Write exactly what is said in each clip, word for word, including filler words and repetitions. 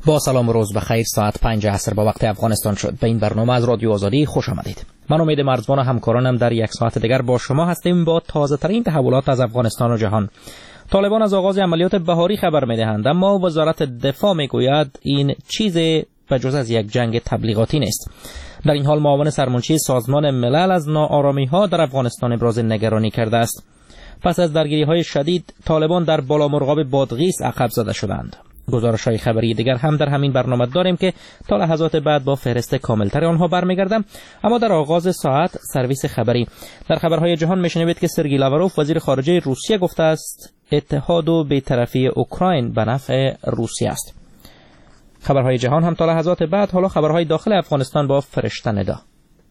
با سلام و روز بخیر. ساعت پنج عصر با وقت افغانستان شد. به این برنامه از رادیو آزادی خوش آمدید. من امید مرزبان و همکارانم در یک ساعت دیگر با شما هستیم با تازه ترین تحولات از افغانستان و جهان. طالبان از آغاز عملیات بهاری خبر می‌دهند، اما وزارت دفاع میگوید این چیزی بجز از یک جنگ تبلیغاتی نیست. در این حال معاون سرمنشی سازمان ملل از ناآرامی‌ها در افغانستان ابراز نگرانی کرده است. پس از درگیری‌های شدید طالبان در بالامرغاب بادغیس عقب زده شدند. گزارش‌های خبری دیگر هم در همین برنامه داریم که تا لحظات بعد با فهرست کاملتر آنها برمیگردم. اما در آغاز ساعت سرویس خبری. در خبرهای جهان میشنوید که سرگئی لاوروف وزیر خارجه روسیه گفته است اتحاد و بی‌طرفی اوکراین به نفع روسیه است. خبرهای جهان هم تا لحظات بعد. حالا خبرهای داخل افغانستان با فرشته ندا.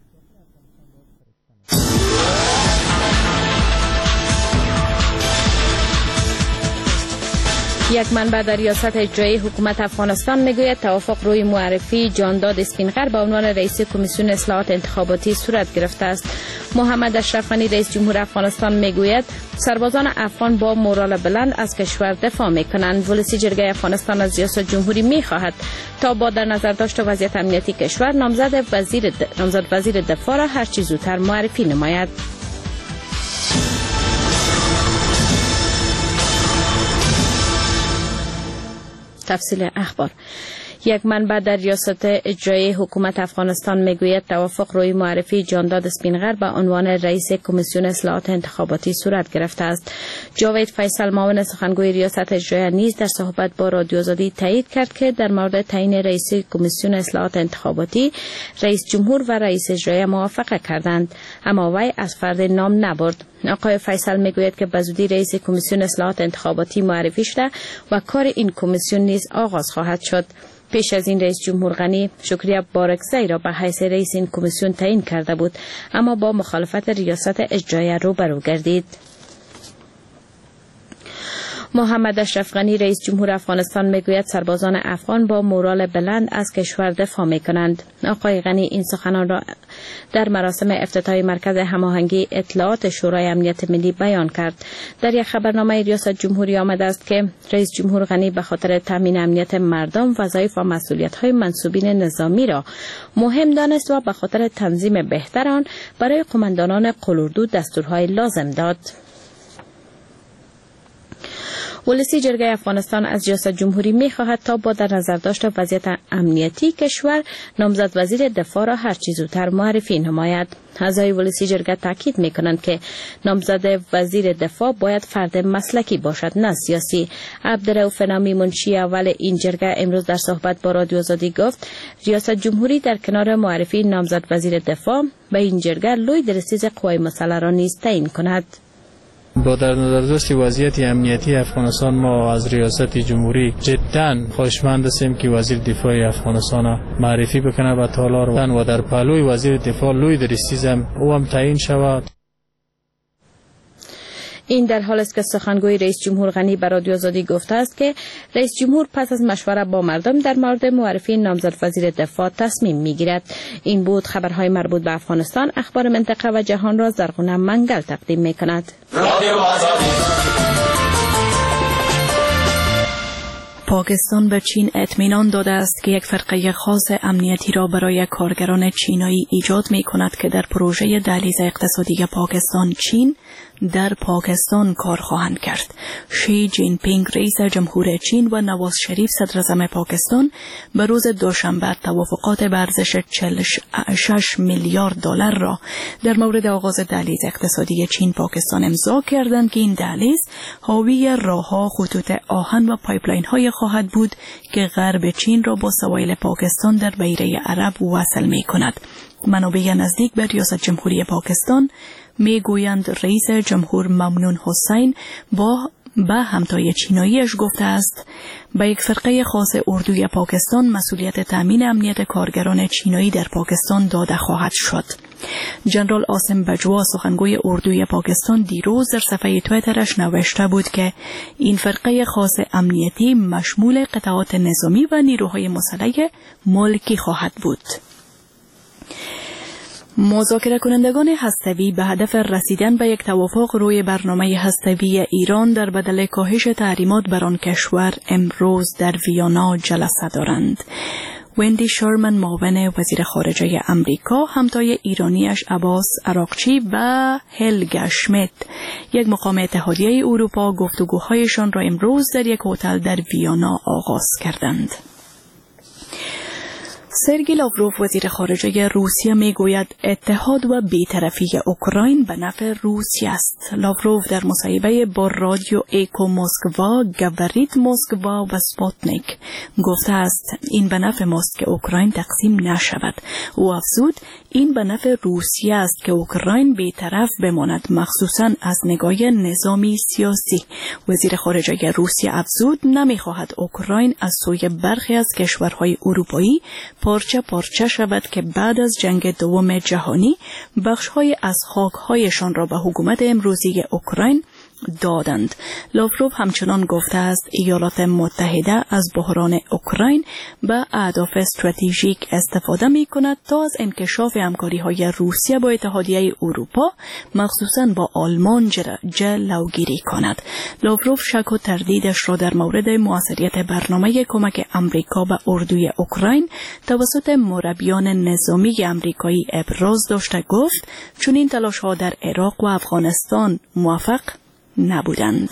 یک منبع در ریاست اجرایی حکومت افغانستان میگوید توافق روی معرفی جانداد اسپینغر به عنوان رئیس کمیسیون اصلاحات انتخاباتی صورت گرفته است. محمد اشرف غنی رئیس جمهور افغانستان میگوید سربازان افغان با مورال بلند از کشور دفاع میکنند. ولسی جرگه افغانستان از ریاست جمهوری میخواهد تا با در نظر داشت وضعیت امنیتی کشور نامزد وزیر د... نامزد وزیر دفاع را هر چه زودتر معرفی نماید. تفصیل اخبار. یک منبع در ریاست اجرایی حکومت افغانستان میگوید توافق روی معرفی جانداد اسپینغر به عنوان رئیس کمیسیون اصلاحات انتخاباتی صورت گرفته است. جاوید فیصل معاون سخنگوی ریاست اجرایی نیز در صحبت با رادیو آزادی تایید کرد که در مورد تعیین رئیس کمیسیون اصلاحات انتخاباتی رئیس جمهور و رئیس اجرایی موافقه کردند، اما وی از فرد نام نبرد. آقای فیصل میگوید که به زودی رئیس کمیسیون اصلاحات انتخاباتی معرفی شده و کار این کمیسیون نیز آغاز خواهد شد. پیش از این رئیس جمهور غنی شکریه بارکزئی را به حیث رئیس این کمیسیون تعیین کرده بود، اما با مخالفت ریاست اجرایی روبرو گردید. محمد اشرف غنی رئیس جمهور افغانستان میگوید سربازان افغان با مورال بلند از کشور دفاع میکنند. آقای غنی این سخنان را در مراسم افتتاحی مرکز هماهنگی اطلاعات شورای امنیت ملی بیان کرد. در یک خبرنامه ریاست جمهوری آمده است که رئیس جمهور غنی به خاطر تامین امنیت مردم وظایف و مسئولیت‌های منصوبین نظامی را مهم دانست و به خاطر تنظیم بهتر آن برای قماندانان قلاردو دستورهای لازم داد. ولسی جرگه افغانستان از ریاست جمهوری می‌خواهد تا با در نظر داشت وضعیت امنیتی کشور نامزد وزیر دفاع را هر چه زودتر معرفی نماید. اعضای ولسی جرگه تاکید می‌کنند که نامزد وزیر دفاع باید فرد مسلکی باشد، نه سیاسی. عبدالرؤوف نامی منشی اول این جرگه امروز در صحبت با رادیو آزادی گفت ریاست جمهوری در کنار معرفی نامزد وزیر دفاع به این جرگه لوی درستیز قوای مسلح را نیز تعیین کند. با در نظر داشت وضعیت امنیتی افغانستان ما از ریاست جمهوری جدا خواهشمند هستیم که وزیر دفاع افغانستان معرفی بکنه و تالار و در پهلوی وزیر دفاع لوی درستیزم او هم تعیین شود. این در حال است که سخنگوی رئیس جمهور غنی به رادیو آزادی گفته است که رئیس جمهور پس از مشوره با مردم در مورد معرفی نامزد وزیر دفاع تصمیم میگیرد. این بود خبرهای مربوط به افغانستان. اخبار منطقه و جهان را زرغونه منگل تقدیم میکند. رادیو آزادی. پاکستان به چین اطمینان داده است که یک فرقه خاص امنیتی را برای کارگران چینایی ایجاد می کند که در پروژه دهلیز اقتصادی پاکستان چین در پاکستان کار خواهند کرد. شی جین پینگ رئیس جمهور چین و نواز شریف صدر اعظم پاکستان به روز دوشنبه توافقات به ارزش چهل و شش میلیارد دلار را در مورد آغاز دهلیز اقتصادی چین پاکستان امضا کردند که این دهلیز حاوی راه‌ها، خطوط آهن و پایپلاین‌های خواهد بود که غرب چین را با سواحل پاکستان در بیره عرب وصل می‌کند. منابع نزدیک به ریاست جمهوری پاکستان میگویند رئیس جمهور ممنون حسین با به همتای چیناییش گفته است به یک فرقه خاص اردوی پاکستان مسئولیت تامین امنیت کارگران چینایی در پاکستان داده خواهد شد. جنرال عاصم بجوا سخنگوی اردوی پاکستان دیروز در صفحه توییترش نوشته بود که این فرقه خاص امنیتی مشمول قطعات نظامی و نیروهای مسلح ملکی خواهد بود. مذاکره کنندگان هسته‌ای به هدف رسیدن به یک توافق روی برنامه هسته‌ای ایران در بدل کاهش تحریمات بر آن کشور امروز در ویانا جلسه دارند. وندی شرمن معاون وزیر خارجه امریکا همتای ایرانیش عباس عراقچی و هلگا شمیت یک مقام اتحادیه اروپا گفتگوهایشان را امروز در یک هتل در ویانا آغاز کردند. سرگئی لاوروف وزیر خارجه روسیه میگوید اتحاد و بی‌طرفی اوکراین به نفع روسیه است. لاوروف در مصاحبه با رادیو ایکو مسکوا، گاوریت مسکوا و سپوتنیک گفته است این به نفع ماست که اوکراین تقسیم نشود. او افزود این به نفع روسیه است که اوکراین بی‌طرف بماند، مخصوصاً از نگاه نظامی سیاسی. وزیر خارجه روسیه افزود نمیخواهد اوکراین از سوی برخی از کشورهای اروپایی پارچه پارچه شود که بعد از جنگ دوم جهانی بخش‌های از خاک‌هایشان را به حکومت امروزی اوکراین دادند. لاوروف همچنان گفته است ایالات متحده از بحران اوکراین به اهداف استراتژیک استفاده می کند تا از انکشاف همکاری‌های روسیه با اتحادیه اروپا مخصوصاً با آلمان جلوگیری کند. لاوروف شک و تردیدش را در مورد موثریت برنامه کمک امریکا به اردوی اوکراین توسط مربیان نظامی امریکایی ابراز داشته گفت چون این تلاش‌ها در عراق و افغانستان موفق نبودند.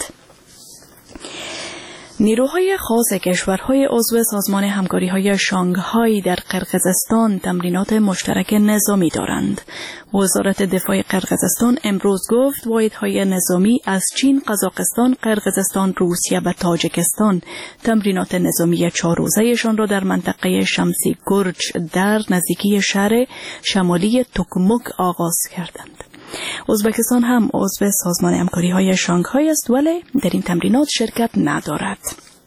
نیروهای خاص کشورهای عضو سازمان همکاری‌های شانگهای در قرقیزستان تمرینات مشترک نظامی دارند. وزارت دفاع قرقیزستان امروز گفت واحدهای نظامی از چین، قزاقستان، قرقیزستان، روسیه و تاجیکستان تمرینات نظامی چهار روزه‌شان را در منطقه شمسی گرج در نزدیکی شهر شمالی توکموک آغاز کردند. ازبکستان هم عضو سازمان همکاری‌های شانگهای است ولی در این تمرینات شرکت ندارد.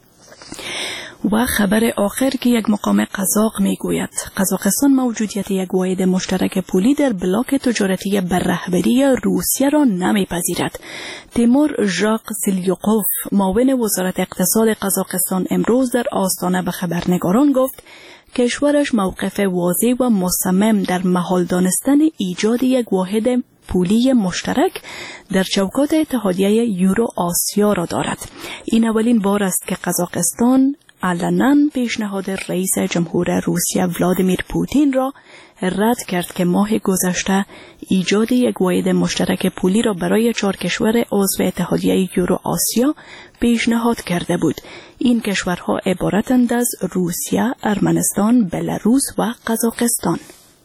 و خبر آخر که یک مقام قزاق میگوید قزاقستان موجودیت یک واحد مشترک پولی در بلاک تجارتی بر رهبری روسیه را نمیپذیرد. تیمور ژاق سیلیوقوف معاون وزارت اقتصاد قزاقستان امروز در آستانه به خبرنگاران گفت کشورش موقف واضح و مصمم در محال دانستن ایجاد یک واحد پولی مشترک در چوکات اتحادیه یورو آسیا را دارد. این اولین بار است که قزاقستان علنا پیشنهاد رئیس جمهور روسیه ولادیمیر پوتین را رد کرد که ماه گذشته ایجاد یک واحد مشترک پولی را برای چهار کشور عضو اتحادیه یورو آسیا پیشنهاد کرده بود. این کشورها عبارتند از روسیه، ارمنستان، بلاروس و قزاقستان.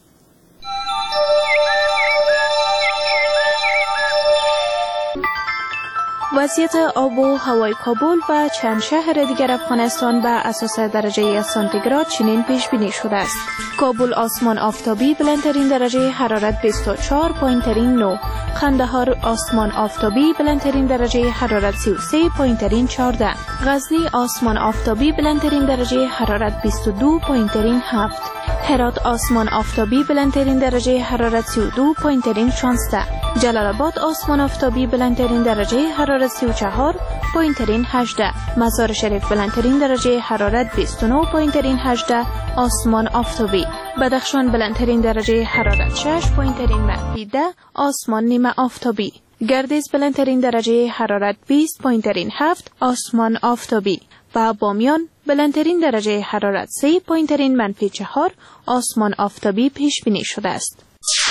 وضعیت آب و هوای کابل و چند شهر دیگر افغانستان به اساس درجه سانتیگراد چنین پیش بینی شده است. کابل آسمان آفتابی بلندترین درجه حرارت بیست و چهار، پایینترین نه. قندهار آسمان آفتابی بلندترین درجه حرارت سی و سه، پایینترین چهارده. غزنی آسمان آفتابی بلندترین درجه حرارت بیست و دو، پایینترین هفت. هرات آسمان آفتابی بلندترین درجه حرارت سی و دو، پایینترین شانزده. جلال آباد آسمان آفتابی بلندترین درجه حرارت سی و چهار، پایینترین هجده. مزار شریف بلندترین درجه حرارت بیست و نه، پایینترین هجده. آسمان آفتابی. بدخشان بلندترین درجه حرارت شش، پایینترین منفی ده. آسمان نیمه آفتابی. گردیز بلندترین درجه حرارت بیست، پایینترین هفت. آسمان آفتابی. و بامیان بلندترین درجه حرارت سه، پایینترین منفی چهار. آسمان آفتابی پیش بینی شده است.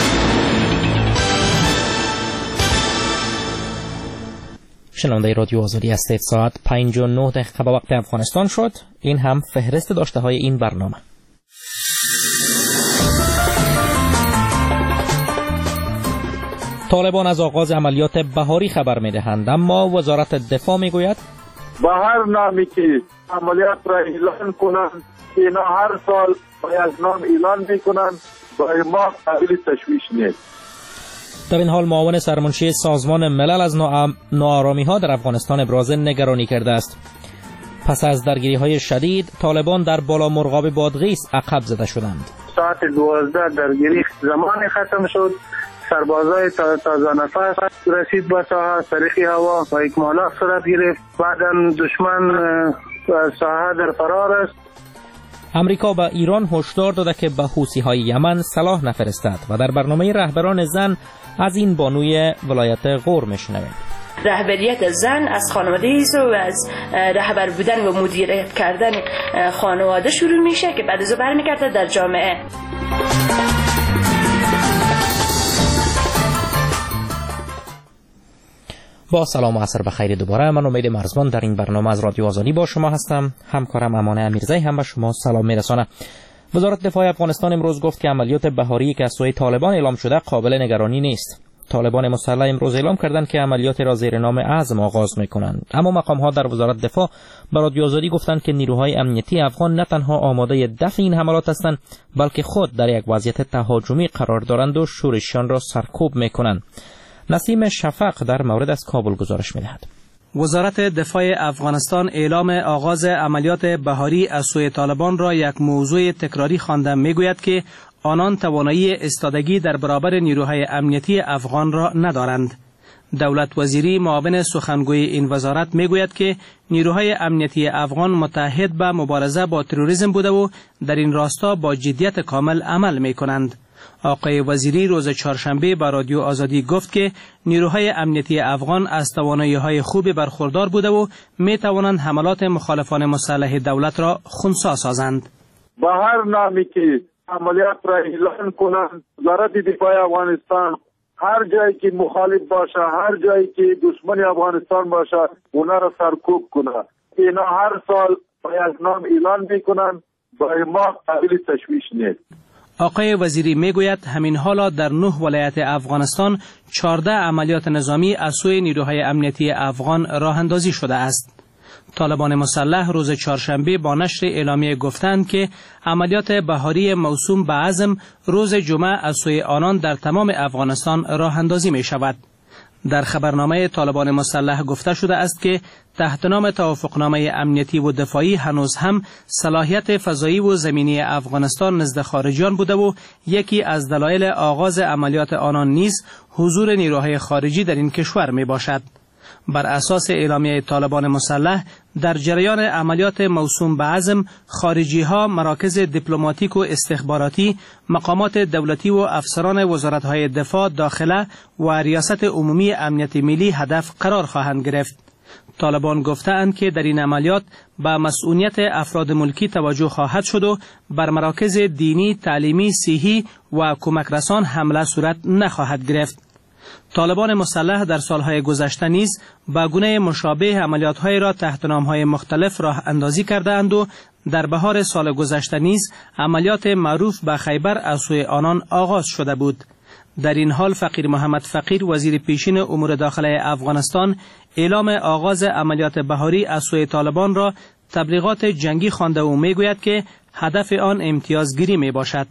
شنونده رادیو آزادی هستید. ساعت پنج و نه دقیقه به وقت افغانستان شد. این هم فهرست داشته های این برنامه. طالبان از آغاز عملیات بهاری خبر می‌دهند، اما وزارت دفاع می‌گوید به هر نامی که عملیات را اعلان کنند، اینا هر سال باید نام اعلان می‌کنند، برای ما قابل تشویش نیست. در این حال معاون سرمنشی سازمان ملل از ناآرامی‌ها در افغانستان ابراز نگرانی کرده است. پس از درگیری‌های شدید، طالبان در بالا مرغاب بادغیس عقب زده شدند. ساعت دوازده درگیری زمان ختم شد. سربازای تازه نفس رسید به ساحه، سریخی هوا و اکمالات صورت گرفت. بعداً دشمن ساحه در فرار است. امریکا به ایران هشدار داده که به حوثی‌های یمن سلاح نفرستد و در برنامه رهبران زن از این بانوی ولایت غور میشنویم. رهبریت زن از خانواده است و از رهبر بودن و مدیریت کردن خانواده شروع میشه که بعد از اون برمیگرده در جامعه. با سلام و عصر بخیر دوباره. من امید مرزبان در این برنامه از رادیو آزادی با شما هستم. همکارم امانه امیرزی هم به شما سلام میرسانه. وزارت دفاع افغانستان امروز گفت که عملیات بهاری که از سوی طالبان اعلام شده قابل نگرانی نیست. طالبان مسلح امروز اعلام کردند که عملیات را زیر نام عزم آغاز میکنند، اما مقام‌ها در وزارت دفاع به رادیو آزادی گفتند که نیروهای امنیتی افغان نه تنها آماده دفع این حملات هستند، بلکه خود در یک وضعیت تهاجمی قرار دارند و شورشیان را سرکوب میکنند. نسیم شفق در مورد از کابل گزارش میدهد. وزارت دفاع افغانستان اعلام آغاز عملیات بهاری از سوی طالبان را یک موضوع تکراری خوانده میگوید که آنان توانایی ایستادگی در برابر نیروهای امنیتی افغان را ندارند. دولت وزیری معاون سخنگوی این وزارت میگوید که نیروهای امنیتی افغان متحد به مبارزه با تروریسم بوده و در این راستا با جدیت کامل عمل میکنند. آقای وزیری روز چهارشنبه به رادیو آزادی گفت که نیروهای امنیتی افغان از توانایی‌های خوبی برخوردار بوده و می توانند حملات مخالفان مسلح دولت را خنثی سازند. با هر نامی که عملیات را اعلان کنند، وزارت دفاع افغانستان هر جایی که مخالف باشه، هر جایی که دشمن افغانستان باشه، اونا را سرکوب کنه. اینا هر سال باید نام اعلان میکنند، برای ما قابل تشویش نیست. آقای وزیری میگوید همین حالا در نه ولایت افغانستان چهارده عملیات نظامی از سوی نیروهای امنیتی افغان راه اندازی شده است. طالبان مسلح روز چهارشنبه با نشر اعلامیه گفتند که عملیات بهاری موسوم به عزم روز جمعه از سوی آنان در تمام افغانستان راه اندازی می شود. در خبرنامه طالبان مسلح گفته شده است که تحت نام توافقنامه امنیتی و دفاعی هنوز هم صلاحیت فضایی و زمینی افغانستان نزد خارجیان بوده و یکی از دلایل آغاز عملیات آنان نیز حضور نیروهای خارجی در این کشور می باشد. بر اساس اعلامیه طالبان مسلح در جریان عملیات موسوم به عزم خارجی ها مراکز دیپلماتیک و استخباراتی، مقامات دولتی و افسران وزارت های دفاع، داخله و ریاست عمومی امنیت ملی هدف قرار خواهند گرفت. طالبان گفتند که در این عملیات به مسئولیت افراد ملکی توجه خواهد شد و بر مراکز دینی، تعلیمی، صحی و کمک رسان حمله صورت نخواهد گرفت. طالبان مسلح در سالهای گذشته نیز با گونه مشابه عملیات‌های را تحت نام‌های مختلف راه اندازی کرده‌اند و در بهار سال گذشته نیز عملیات معروف به خیبر از سوی آنان آغاز شده بود. در این حال فقیر محمد فقیر وزیر پیشین امور داخله افغانستان اعلام آغاز عملیات بهاری از سوی طالبان را تبلیغات جنگی خوانده و میگوید که هدف آن امتیازگیری میباشد.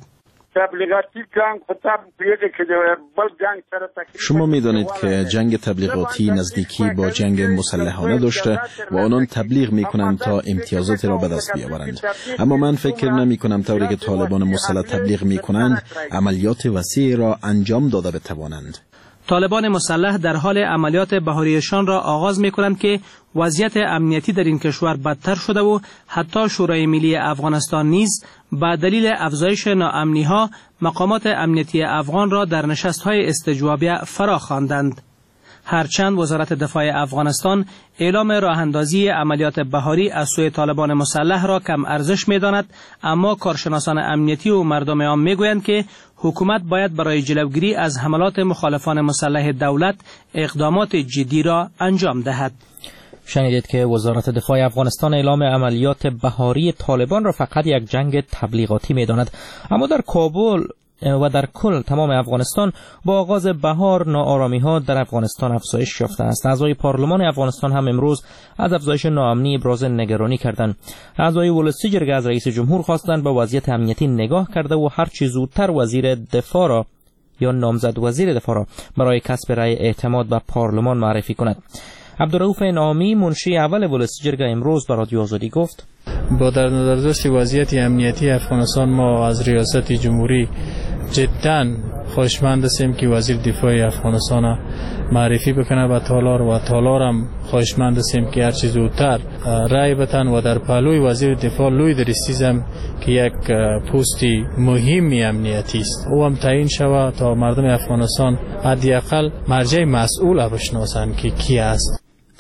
شما می‌دانید که جنگ تبلیغاتی نزدیکی با جنگ مسلحانه داشته و آنان تبلیغ می‌کنند تا امتیازات را به دست بیاورند، اما من فکر نمی‌کنم طوری که طالبان مسلح تبلیغ می‌کنند عملیات وسیع را انجام داده بتوانند. طالبان مسلح در حال عملیات بهاریشان را آغاز می‌کنند که وضعیت امنیتی در این کشور بدتر شده و حتی شورای ملی افغانستان نیز به دلیل افزایش ناامنی‌ها مقامات امنیتی افغان را در نشست‌های استجوابیه فرا خواندند. هرچند وزارت دفاع افغانستان اعلام راه‌اندازی عملیات بهاری از سوی طالبان مسلح را کم ارزش می‌داند، اما کارشناسان امنیتی و مردم عام می‌گویند که حکومت باید برای جلوگیری از حملات مخالفان مسلح دولت اقدامات جدی را انجام دهد. شنیدید که وزارت دفاع افغانستان اعلام عملیات بهاری طالبان را فقط یک جنگ تبلیغاتی می‌داند، اما در کابل و در کل تمام افغانستان با آغاز بهار ناآرامی‌ها در افغانستان افزایش یافته است. اعضای پارلمان افغانستان هم امروز از افزایش ناامنی ابراز نگرانی کردند. اعضای ولسی جرگه از رئیس جمهور خواستند به وضعیت امنیتی نگاه کرده و هر چه زودتر وزیر دفاع را یا نامزد وزیر دفاع را برای کسب رأی اعتماد به پارلمان معرفی کند. عبدالرؤوف نامی منشی اول ولسی جرگه امروز به رادیو آزادی گفت: با در نظر داشت وضعیت امنیتی افغانستان ما از ریاست جمهوری جدا خوشمند هستیم که وزیر دفاع افغانستان معرفی بکنه به تالار و تالار هم خوشمند هستیم که هرچی زودتر رای بتن و در پهلوی وزیر دفاع لوی درستیزم که یک پستی مهمی امنیتی است او هم تعیین شود تا مردم افغانستان حداقل مرجع مسئول بشناسند که کی است.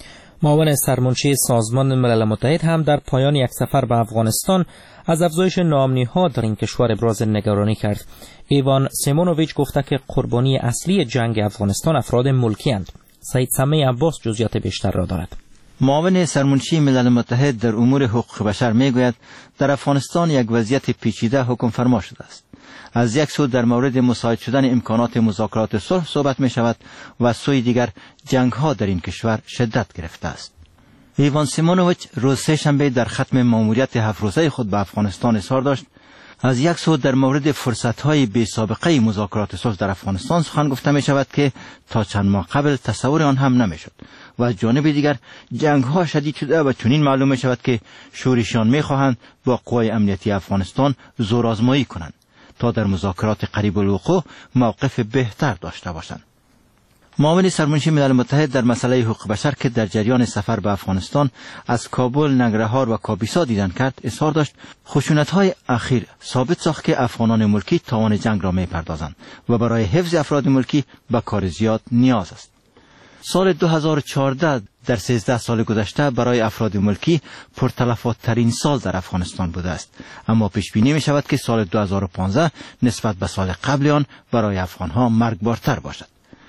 معاون سرمنشی سازمان ملل متحد هم در پایان یک سفر به افغانستان از افزایش ناامنی‌ها در این کشور ابراز نگرانی کرد. ایوان سیمونوویچ گفته که قربانی اصلی جنگ افغانستان افراد ملکی اند. سید سمیع عباس جزئیات بیشتر را دارد. معاون سرمنشی ملل متحد در امور حقوق بشر میگوید در افغانستان یک وضعیت پیچیده حکم فرما شده است. از یک سو در مورد مساعد شدن امکانات مذاکرات صلح صحبت می شود و از سوی دیگر جنگ ها در این کشور شدت گرفته است. ایوان سیمونوویچ روز سه شنبه در ختم ماموریت هفت روزه خود به افغانستان اظهار داشت از یک سو در مورد فرصت های بی سابقه مذاکرات صلح در افغانستان سخن گفته می شود که تا چند ماه قبل تصور آن هم نمی شد و از جانب دیگر جنگ ها شدید شده و چنین معلوم می شود که شورشیان می خواهند با قوای امنیتی افغانستان زورآزمایی کنند تا در مذاکرات قریب الوقوع موقف بهتر داشته باشند. معاون سرمنشی ملل متحد در مسئله حقوق بشر که در جریان سفر به افغانستان از کابل، ننگرهار و کابیسا دیدن کرد اظهار داشت خشونت‌های اخیر ثابت ساخت که افغانان ملکی تاوان جنگ را می‌پردازند و برای حفظ افراد ملکی به کار زیاد نیاز است. سال دو هزار و چهارده در سیزده سال گذشته برای افراد ملکی پرتلفات ترین سال در افغانستان بوده است، اما پیش بینی می شود که سال دو هزار و پانزده نسبت به سال قبل آن برای افغانها مرگبارتر باشد.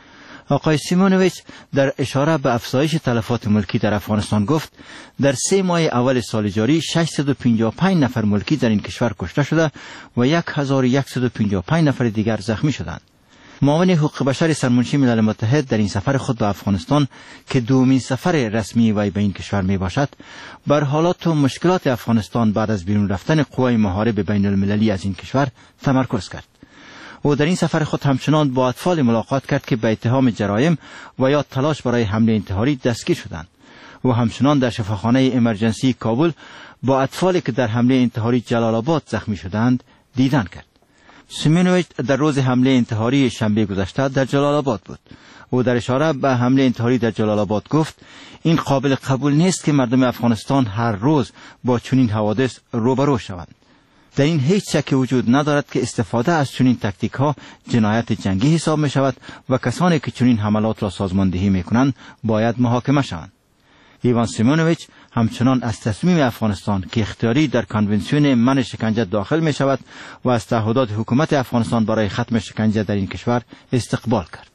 آقای سیمونوویچ در اشاره به افزایش تلفات ملکی در افغانستان گفت در سه ماه اول سال جاری ششصد و پنجاه و پنج نفر ملکی در این کشور کشته شده و هزار و صد و پنجاه و پنج نفر دیگر زخمی شدند. معاون حقوق بشر سرمنشی ملل متحد در این سفر خود به افغانستان که دومین سفر رسمی وی به این کشور می باشد بر حالات و مشکلات افغانستان بعد از بیرون رفتن قوای محارب بین المللی از این کشور تمرکز کرد. او در این سفر خود همچنان با اطفال ملاقات کرد که به اتهام جرایم و یا تلاش برای حمله انتحاری دستگیر شدند و همچنان در شفاخانه امرجنسی کابل با اطفالی که در حمله انتحاری جلال آباد زخمی شدند دیدن کرد. سیمونوویچ در روز حمله انتحاری شنبه گذشته در جلال آباد بود. او در اشاره به حمله انتحاری در جلال آباد گفت این قابل قبول نیست که مردم افغانستان هر روز با چنین حوادث روبرو شوند. در این هیچ شک وجود ندارد که استفاده از چنین تاکتیک ها جنایت جنگی حساب می شود و کسانی که چنین حملات را سازماندهی می کنند باید محاکمه شوند. ایوان سیمونوویچ همچنان از تصمیم افغانستان که اختیاری در کنونسیون منع شکنجه داخل می شود و از تعهدات حکومت افغانستان برای ختم شکنجه در این کشور استقبال کرد.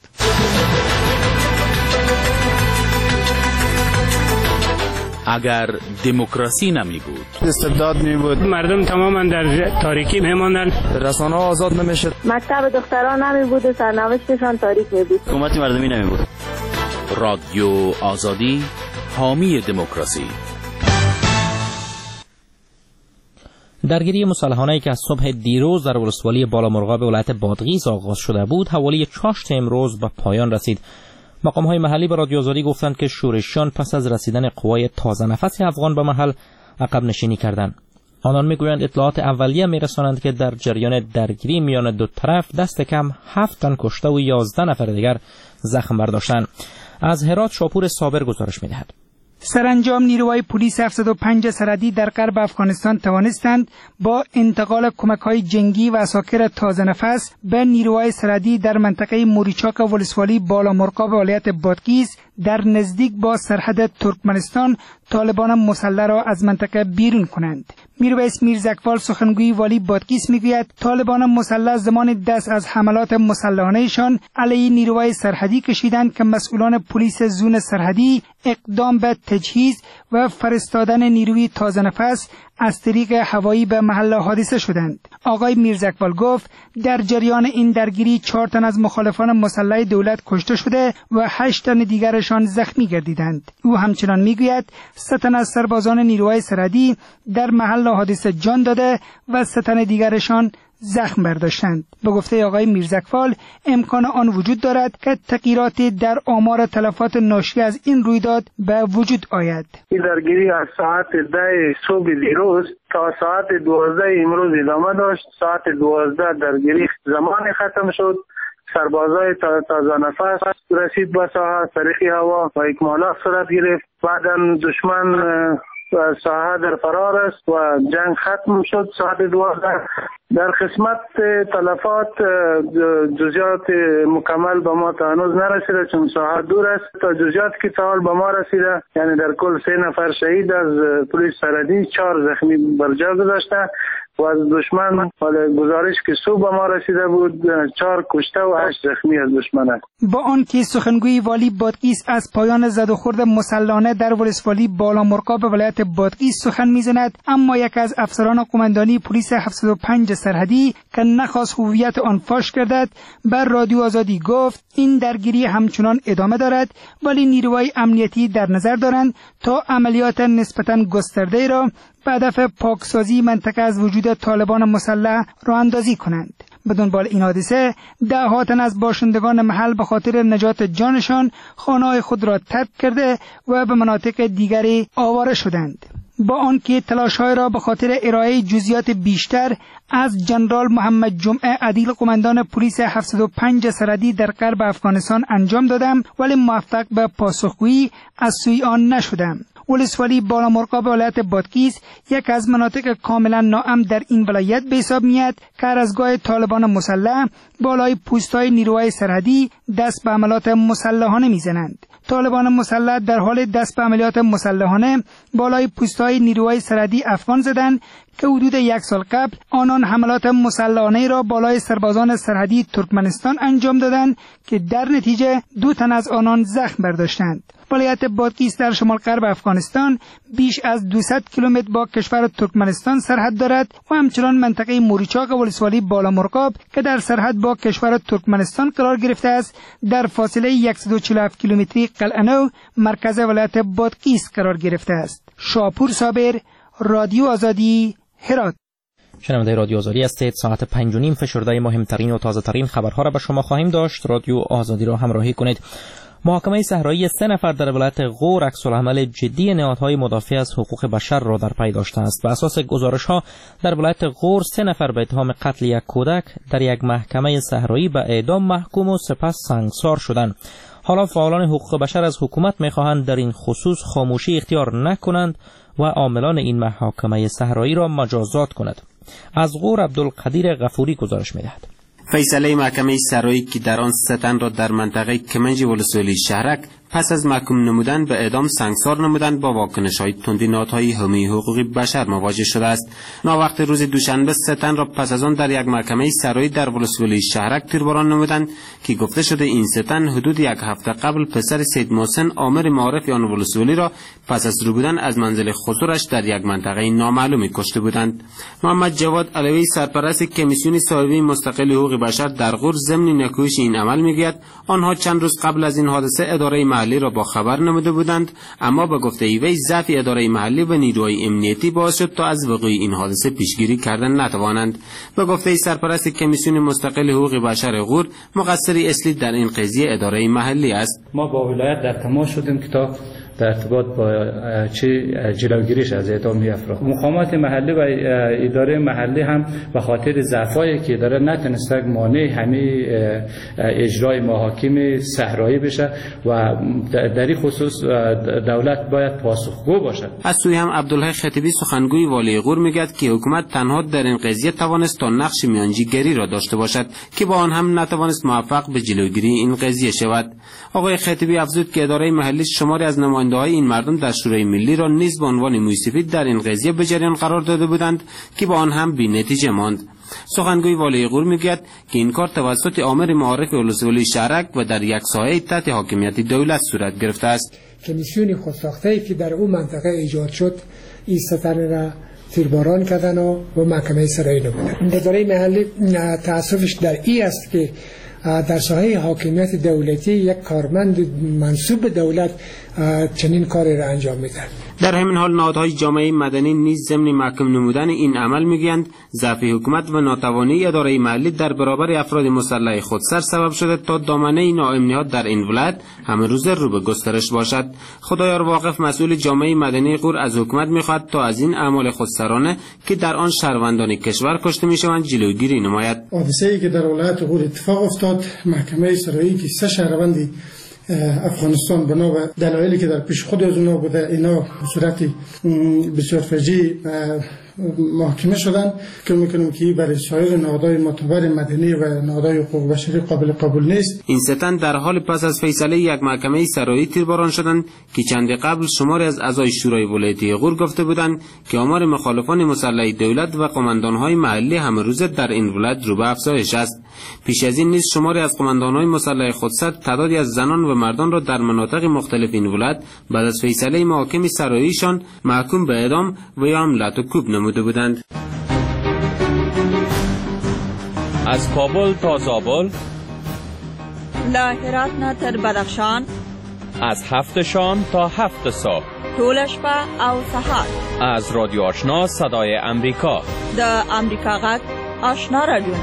اگر دموکراسی نمی بود استبداد می بود، مردم تماما در تاریکی می ماندن، رسانه ها آزاد نمی شد، مکتب دختران نمی بود و سرنوشتشان تاریک می بود، حکومت مردمی نمی بود. رادیو آزادی حامی دموکراسی. درگیری مسلحانه‌ای که از صبح دیروز در ولسوالی بالامرغاب ولایت بادغیس آغاز شده بود حوالی چاشت امروز به پایان رسید. مقام‌های محلی به رادیو آزادی گفتند که شورشیان پس از رسیدن قوای تازه نفس افغان به محل عقب نشینی کردند. آنان میگویند اطلاعات اولیه میرسانند که در جریان درگیری میان دو طرف دست کم هفت تن کشته و یازده نفر دیگر زخم برداشتند. از هرات شاپور صابر گزارش میدهد. سرانجام نیروهای پلیس هفتصد و پنج سرحدی در غرب افغانستان توانستند با انتقال کمک‌های جنگی و عساکر تازه نفس به نیروهای سرحدی در منطقه موریچاک ولسوالی بالامرغاب ولایت بادغیس در نزدیک با سرحد ترکمنستان طالبان مسلح را از منطقه بیرون کنند. میرویس میرزاقبال سخنگوی والی بادغیس میگوید طالبان مسلح زمان دست از حملات مسلحانه‌شان علیه نیروهای سرحدی کشیدند که مسئولان پلیس زون سرحدی اقدام به تجهیز و فرستادن نیروی تازه نفس از طریق هوایی به محل حادثه شدند. آقای میرزاقبال گفت در جریان این درگیری چهار تن از مخالفان مسلح دولت کشته شده و هشت تن دیگرشان زخمی گردیدند. او همچنان میگوید سه تن از سربازان نیروهای سرحدی در محل حادثه جان داده و سه تن دیگرشان زخم برداشتند. به گفته آقای میرزکفال امکان آن وجود دارد که تغییراتی در آمار تلفات ناشی از این رویداد به وجود آید. این درگیری از ساعت ده صبح دیروز تا ساعت دوازده امروز ادامه داشت. ساعت دوازده درگیری زمان ختم شد. سربازای تازه نفس رسید به ساحه، سریخی هوا و اکمالات صورت گرفت. بعدا دشمن ساحه در فرار است و جنگ ختم شد. ساعت دوازده در قسمت تلفات جزئیات مکمل به ما تا هنوز نرسیده چون ساحه دور است. تا جزئیات که تا حال به ما رسیده یعنی در کل سه نفر شهید از پلیس سرحدی، چهار زخمی بر جا گذاشته و از دشمن گزارش که صبح به ما رسیده بود چهار کشته و هشت زخمی از دشمن است. با آنکه سخنگوی والی بادغیس از پایان زد و خورد مسلحانه در ولسوالی بالامرغاب ولایت بادغیس سخن میزند، اما یک از افسران قماندانی پلیس هفتصد و پنج سرحدی که نخواست هویت آن فاش گردد بر رادیو آزادی گفت این درگیری همچنان ادامه دارد ولی نیروهای امنیتی در نظر دارند تا عملیات نسبتاً گسترده را به هدف پاکسازی منطقه از وجود طالبان مسلح راه اندازی کنند. به دنبال این حادثه ده ها تن از باشندگان محل به خاطر نجات جانشان خانه‌های خود را ترک کرده و به مناطق دیگری آواره شدند. با آنکه تلاش‌های را به خاطر ارائه جزئیات بیشتر از جنرال محمد جمعه عدیل قماندان پلیس هفتصد و پنج سرحدی در غرب افغانستان انجام دادم ولی موفق به پاسخگویی از سوی آن نشدم. ولسوالی بالامرغاب ولایت بادغیس یک از مناطق کاملا ناامن در این ولایت به حساب میاد که از گاه طالبان مسلح بالای پوست‌های نیروهای سرحدی دست به عملیات مسلحانه میزنند. طالبان مسلح در حال دست به عملیات مسلحانه بالای پوست‌های نیروهای سرحدی افغان زدند که حدود یک سال قبل آنان حملات مسلحانه را بالای سربازان سرحدی ترکمنستان انجام دادند که در نتیجه دو تن از آنان زخم برداشتند. ولایت بادغیس در شمال غرب افغانستان بیش از دویست کیلومتر با کشور ترکمنستان سرحد دارد و همچنان منطقه موریچاق ولسوالی بالامرغاب که در سرحد با کشور ترکمنستان قرار گرفته است در فاصله صد و چهل و هفت کیلومتری قلعه نو مرکز ولایت بادغیس قرار گرفته است. شاپور صابر، رادیو آزادی، هرات. شنونده رادیو آزادی هستید. ساعت پنج و نیم فشرده مهمترین و تازه ترین خبرها را به شما خواهیم داشت. رادیو آزادی را همراهی کنید. محاکمه صحرایی سه نفر در ولایت غور عکس‌العمل جدی نهادهای مدافع از حقوق بشر را در پی داشته است. بر اساس گزارش‌ها در ولایت غور سه نفر به اتهام قتل یک کودک در یک محکمه صحرایی به اعدام محکوم و سپس سنگسار شدند. حالا فعالان حقوق بشر از حکومت می‌خواهند در این خصوص خاموشی اختیار نکنند و عاملان این محاکمه صحرایی را مجازات کند. از غور عبدالقدیر غفوری گزارش می‌دهد. فیصله محکمه صحرایی که در آن سه تن را در منطقه کمنج ولسوالی شهرک پس از محکوم نمودن به اعدام سنگسار نمودن با واکنش‌های تندی نهادهای حامی حقوق بشر مواجه شده است. ناوقت روز دوشنبه سه تن را پس از آن در یک محکمه صحرایی در ولسوالی شهرک تیرباران نمودند که گفته شده این سه تن حدود یک هفته قبل پسر سید محسن آمر معارف آن ولسوالی را پس از رو بودن از منزل خسورش در یک منطقه نامعلومی کشته بودند. محمد جواد علوی سرپرست کمیسیون صاحبه مستقل حقوق بشر در غور ضمن نکوهش این عمل میگوید آنها چند روز قبل از این حادثه اداره محلی را با خبر نموده بودند، اما به گفته وی ضعف اداره محلی و نیروهای امنیتی باعث شد تا از وقوع این حادثه پیشگیری کردن نتوانند. به گفته سرپرست کمیسیون مستقل حقوق بشر غور مقصری اصلی در این قضیه اداره محلی است. ما با ولایت در تماس شدیم که تا در ارتباط با چه جلوگیریش از اعدام افراد مقامات محلی و اداره محلی هم به خاطر ضعفایی که داره نتونسته مانع همه اجرای محاکم صحرایی بشه و در این خصوص دولت باید پاسخگو باشد. از سوی هم عبدالله خطیبی سخنگوی والی غور میگوید که حکومت تنها در این قضیه توانست تا نقش میانجیگری را داشته باشد که با آن هم نتوانست موفق به جلوگیری این قضیه شود. آقای خطیبی افزود که اداره محلی شماری از نماینده های این مردم در شورای ملی را نیز به عنوان موسفید در این قضیه به جریان قرار داده بودند که با آن هم بی نتیجه ماند. سخنگوی والی غور میگوید که این کار توسط آمر معارف ولسوالی شهرک و در یک سایه تحت حاکمیت دولت صورت گرفته است. کمیسیون خودساخته‌ای که در اون منطقه ایجاد شد این ستن را تیرباران کردن و به محکمه صحرایی نمودن. اداره محلی تأسفش در این است که در ساحه حاکمیت دولتی یک کارمند منصوب به دولت چنین کاری را انجام میده. در همین حال نهادهای جامعه مدنی نیز ضمن محکوم نمودن این عمل میگویند ضعف حکومت و ناتوانی اداره محلی در برابر افراد مسلح خودسر سبب شده تا دامنه ناامنیت در این ولایت همه روز رو به گسترش باشد. خدایار واقف مسئول جامعه مدنی غور از حکومت میخواهد تا از این اعمال خودسرانه که در آن شهروندان کشور کشته میشوند جلوگیری نماید. حادثه‌ای که در ولایت غور اتفاق افتاد، محکمه سرایی که سه شهروندی افغانستان بنا به دلایلی که در پیش خود از اونا بوده اینا به صورت بسیار فجیع محاکمه شدن که میکنم که برای سایر نهادهای معتبر مدنی و نهادهای حقوق بشری قابل قبول نیست. این ستن در حال پس از فیصله یک محکمه سرایی تیرباران شدند که چند قبل شماری از اعضای شورای ولایتی غور گفته بودند که آمار مخالفان مسلح دولت و قماندانهای محلی همه روزه در این ولایت رو به افزایش است. پیش از این نیز شماری از قماندانهای مسلح خودسر تعدادی از زنان و مردان را در مناطق مختلف این ولایت بعد از فیصله محاکم سراییشان محکوم به اعدام و یا حملت و کوب نموده بودند. از کابل تا زابل، له هرات نه تر بدخشان، از هفت شام تا هفت صبح، ټول شپه او سهار، از رادیو آشنا صدای امریکا، د امریکا غږ آشنا رادیوونه.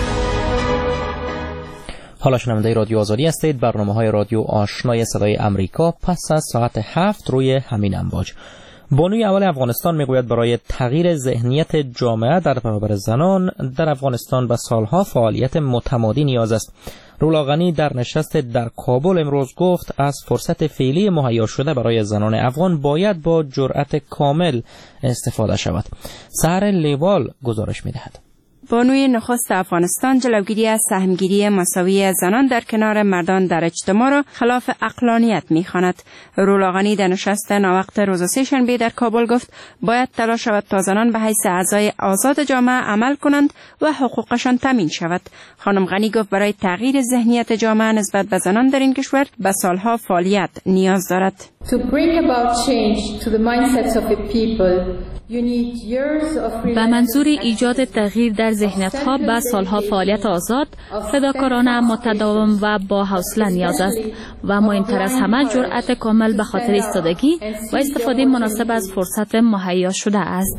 حالا شنونده رادیو آزادی هستید. برنامه‌های رادیو آشنای صدای امریکا پس از ساعت هفت روی همین امواج. بانوی اول افغانستان میگوید برای تغییر ذهنیت جامعه در برابر زنان در افغانستان به سالها فعالیت متمادی نیاز است. رولا غنی در نشست در کابل امروز گفت از فرصت فعلی مهیا شده برای زنان افغان باید با جرأت کامل استفاده شود. سحر لیوال گزارش میدهد. بانوی نخست افغانستان جلوگیری از سهمگیری مساوی زنان در کنار مردان در اجتماع را خلاف عقلانیت می‌خواند. رولا غنی در نشست ناوقت روز سه‌شنبه در کابل گفت باید تلاش شود تا زنان به حیث اعضای آزاد جامعه عمل کنند و حقوقشان تامین شود. خانم غنی گفت برای تغییر ذهنیت جامعه نسبت به زنان در این کشور به سالها فعالیت نیاز دارد. To bring about change to the mindsets of the people, به منظور ایجاد تغییر در ذهنیت‌ها به سالها فعالیت آزاد، فداکارانه، متداوم و با حوصله نیاز است و مهمتر از همه جرأت کامل به خاطر ایستادگی و استفاده مناسب از فرصت مهیا شده است.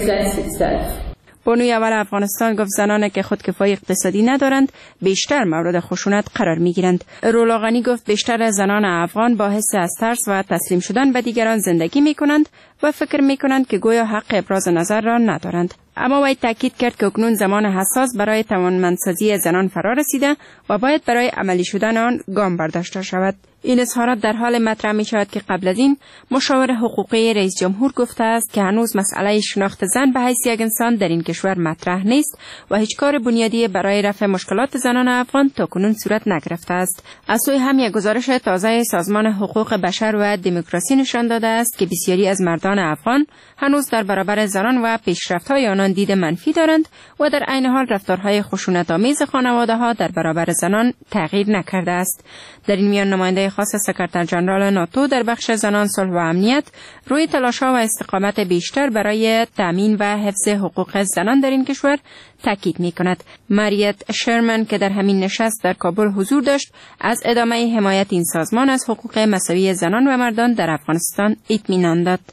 بانوی اول افغانستان گفت زنانی که خودکفایی اقتصادی ندارند بیشتر مورد خشونت قرار میگیرند. رولا غنی گفت بیشتر از زنان افغان با حس از ترس و تسلیم شدن به دیگران زندگی میکنند و فکر میکنند که گویا حق ابراز نظر را ندارند. اما وی تاکید کرد که اکنون زمان حساس برای توانمندسازی زنان فرا رسیده و باید برای عملی شدن آن گام برداشته شود. این اظهارات در حال مطرح می شود که قبل از این مشاور حقوقی رئیس جمهور گفته است که هنوز مسئله شناخت زن به حیث یک انسان در این کشور مطرح نیست و هیچ کار بنیادی برای رفع مشکلات زنان افغان تاکنون صورت نگرفته است. از سوی هم یک گزارش تازه سازمان حقوق بشر و دموکراسی نشان داده است که بسیاری از مردان افغان هنوز در برابر زنان و پیشرفت‌های آنان دید منفی دارند و در عین حال رفتارهای خشونت‌آمیز خانواده‌ها در برابر زنان تغییر نکرده است. در این میان نماینده خاص سکرتر ژنرال ناتو در بخش زنان، صلح و امنیت روی تلاش‌ها و استقامت بیشتر برای تامین و حفظ حقوق زنان در این کشور تاکید می‌کند. ماریت شرمن که در همین نشست در کابل حضور داشت، از ادامه حمایت این سازمان از حقوق مساوی زنان و مردان در افغانستان اطمینان داد.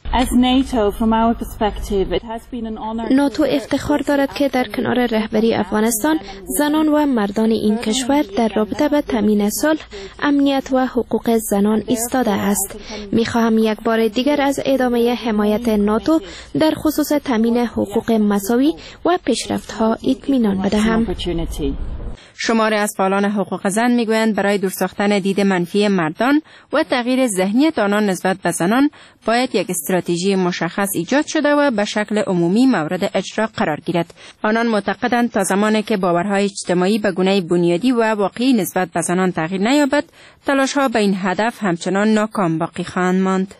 ناتو افتخار دارد که در کنار رهبری افغانستان زنان و مردان این کشور در رابطه به تامین صلح، امنیت و حقوق زنان ایستاده است. می‌خواهم یک بار دیگر از ادامه حمایت ناتو در خصوص تامین حقوق مساوی و پیشرفت‌ها اطمینان بدهم. شماری از فعالان حقوق زن میگویند برای دور ساختن دید منفی مردان و تغییر ذهنیت آنان نسبت به زنان باید یک استراتژی مشخص ایجاد شده و به شکل عمومی مورد اجرا قرار گیرد. آنان معتقدند تا زمانی که باورهای اجتماعی به گونه بنیادی و واقعی نسبت به زنان تغییر نیابد، تلاش‌ها به این هدف همچنان ناکام باقی خواهند ماند.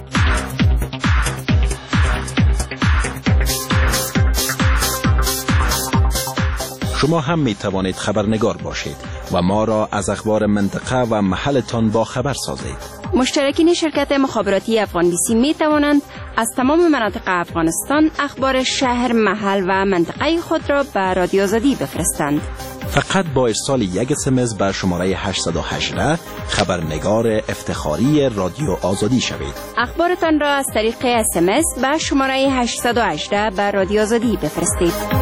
شما هم می توانید خبرنگار باشید و ما را از اخبار منطقه و محلتان با خبر سازید. مشترکین شرکت مخابراتی افغان بی سی می توانند از تمام مناطق افغانستان اخبار شهر، محل و منطقه خود را به رادیو آزادی بفرستند. فقط با ارسال یک اس ام اس بر شماره هشت یک هشت خبرنگار افتخاری رادیو آزادی شوید. اخبارتان را از طریق اس ام اس به شماره هشت یک هشت بر رادیو آزادی بفرستید.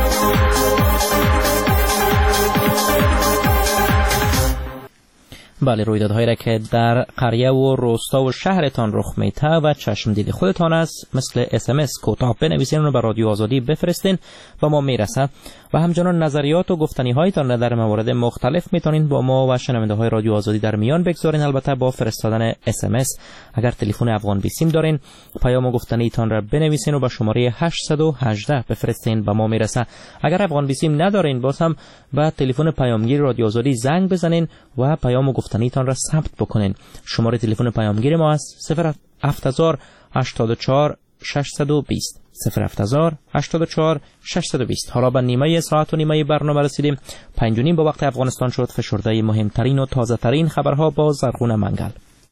بله، رویدادهایی را که در قریه و روستا و شهرتان رخ میده و چشم دید خودتان است مثل اس ام اس کوتاه بنویسین و به رادیو آزادی بفرستین و ما میرسه. و همچنان نظریات و گفتنی هایتان در موارد مختلف میتونین با ما و شنونده های رادیو آزادی در میان بگذارین، البته با فرستادن اس ام اس. اگر تلفن افغان بیسیم دارین، پیام گفتنی تان را بنویسین و با شماره هشت یک هشت بفرستین و ما میرسه. اگر افغان بیسیم ندارین، باز هم به تلفن پیامگیر رادیو آزادی زنگ بزنین و پیام گفتنی تان را ثبت بکنین. شماره تلفن پیامگیر ما است صفر هفت هزار هشتاد و چهار ششصد و بیست صفر هفت هزار هشتاد و چهار ششصد و بیست. حالا به نیمه ساعت و نیمه برنامه رسیدیم. پنج و نیم با وقت افغانستان شد. فشرده مهمترین و تازه ترین خبرها با زرغون منگل.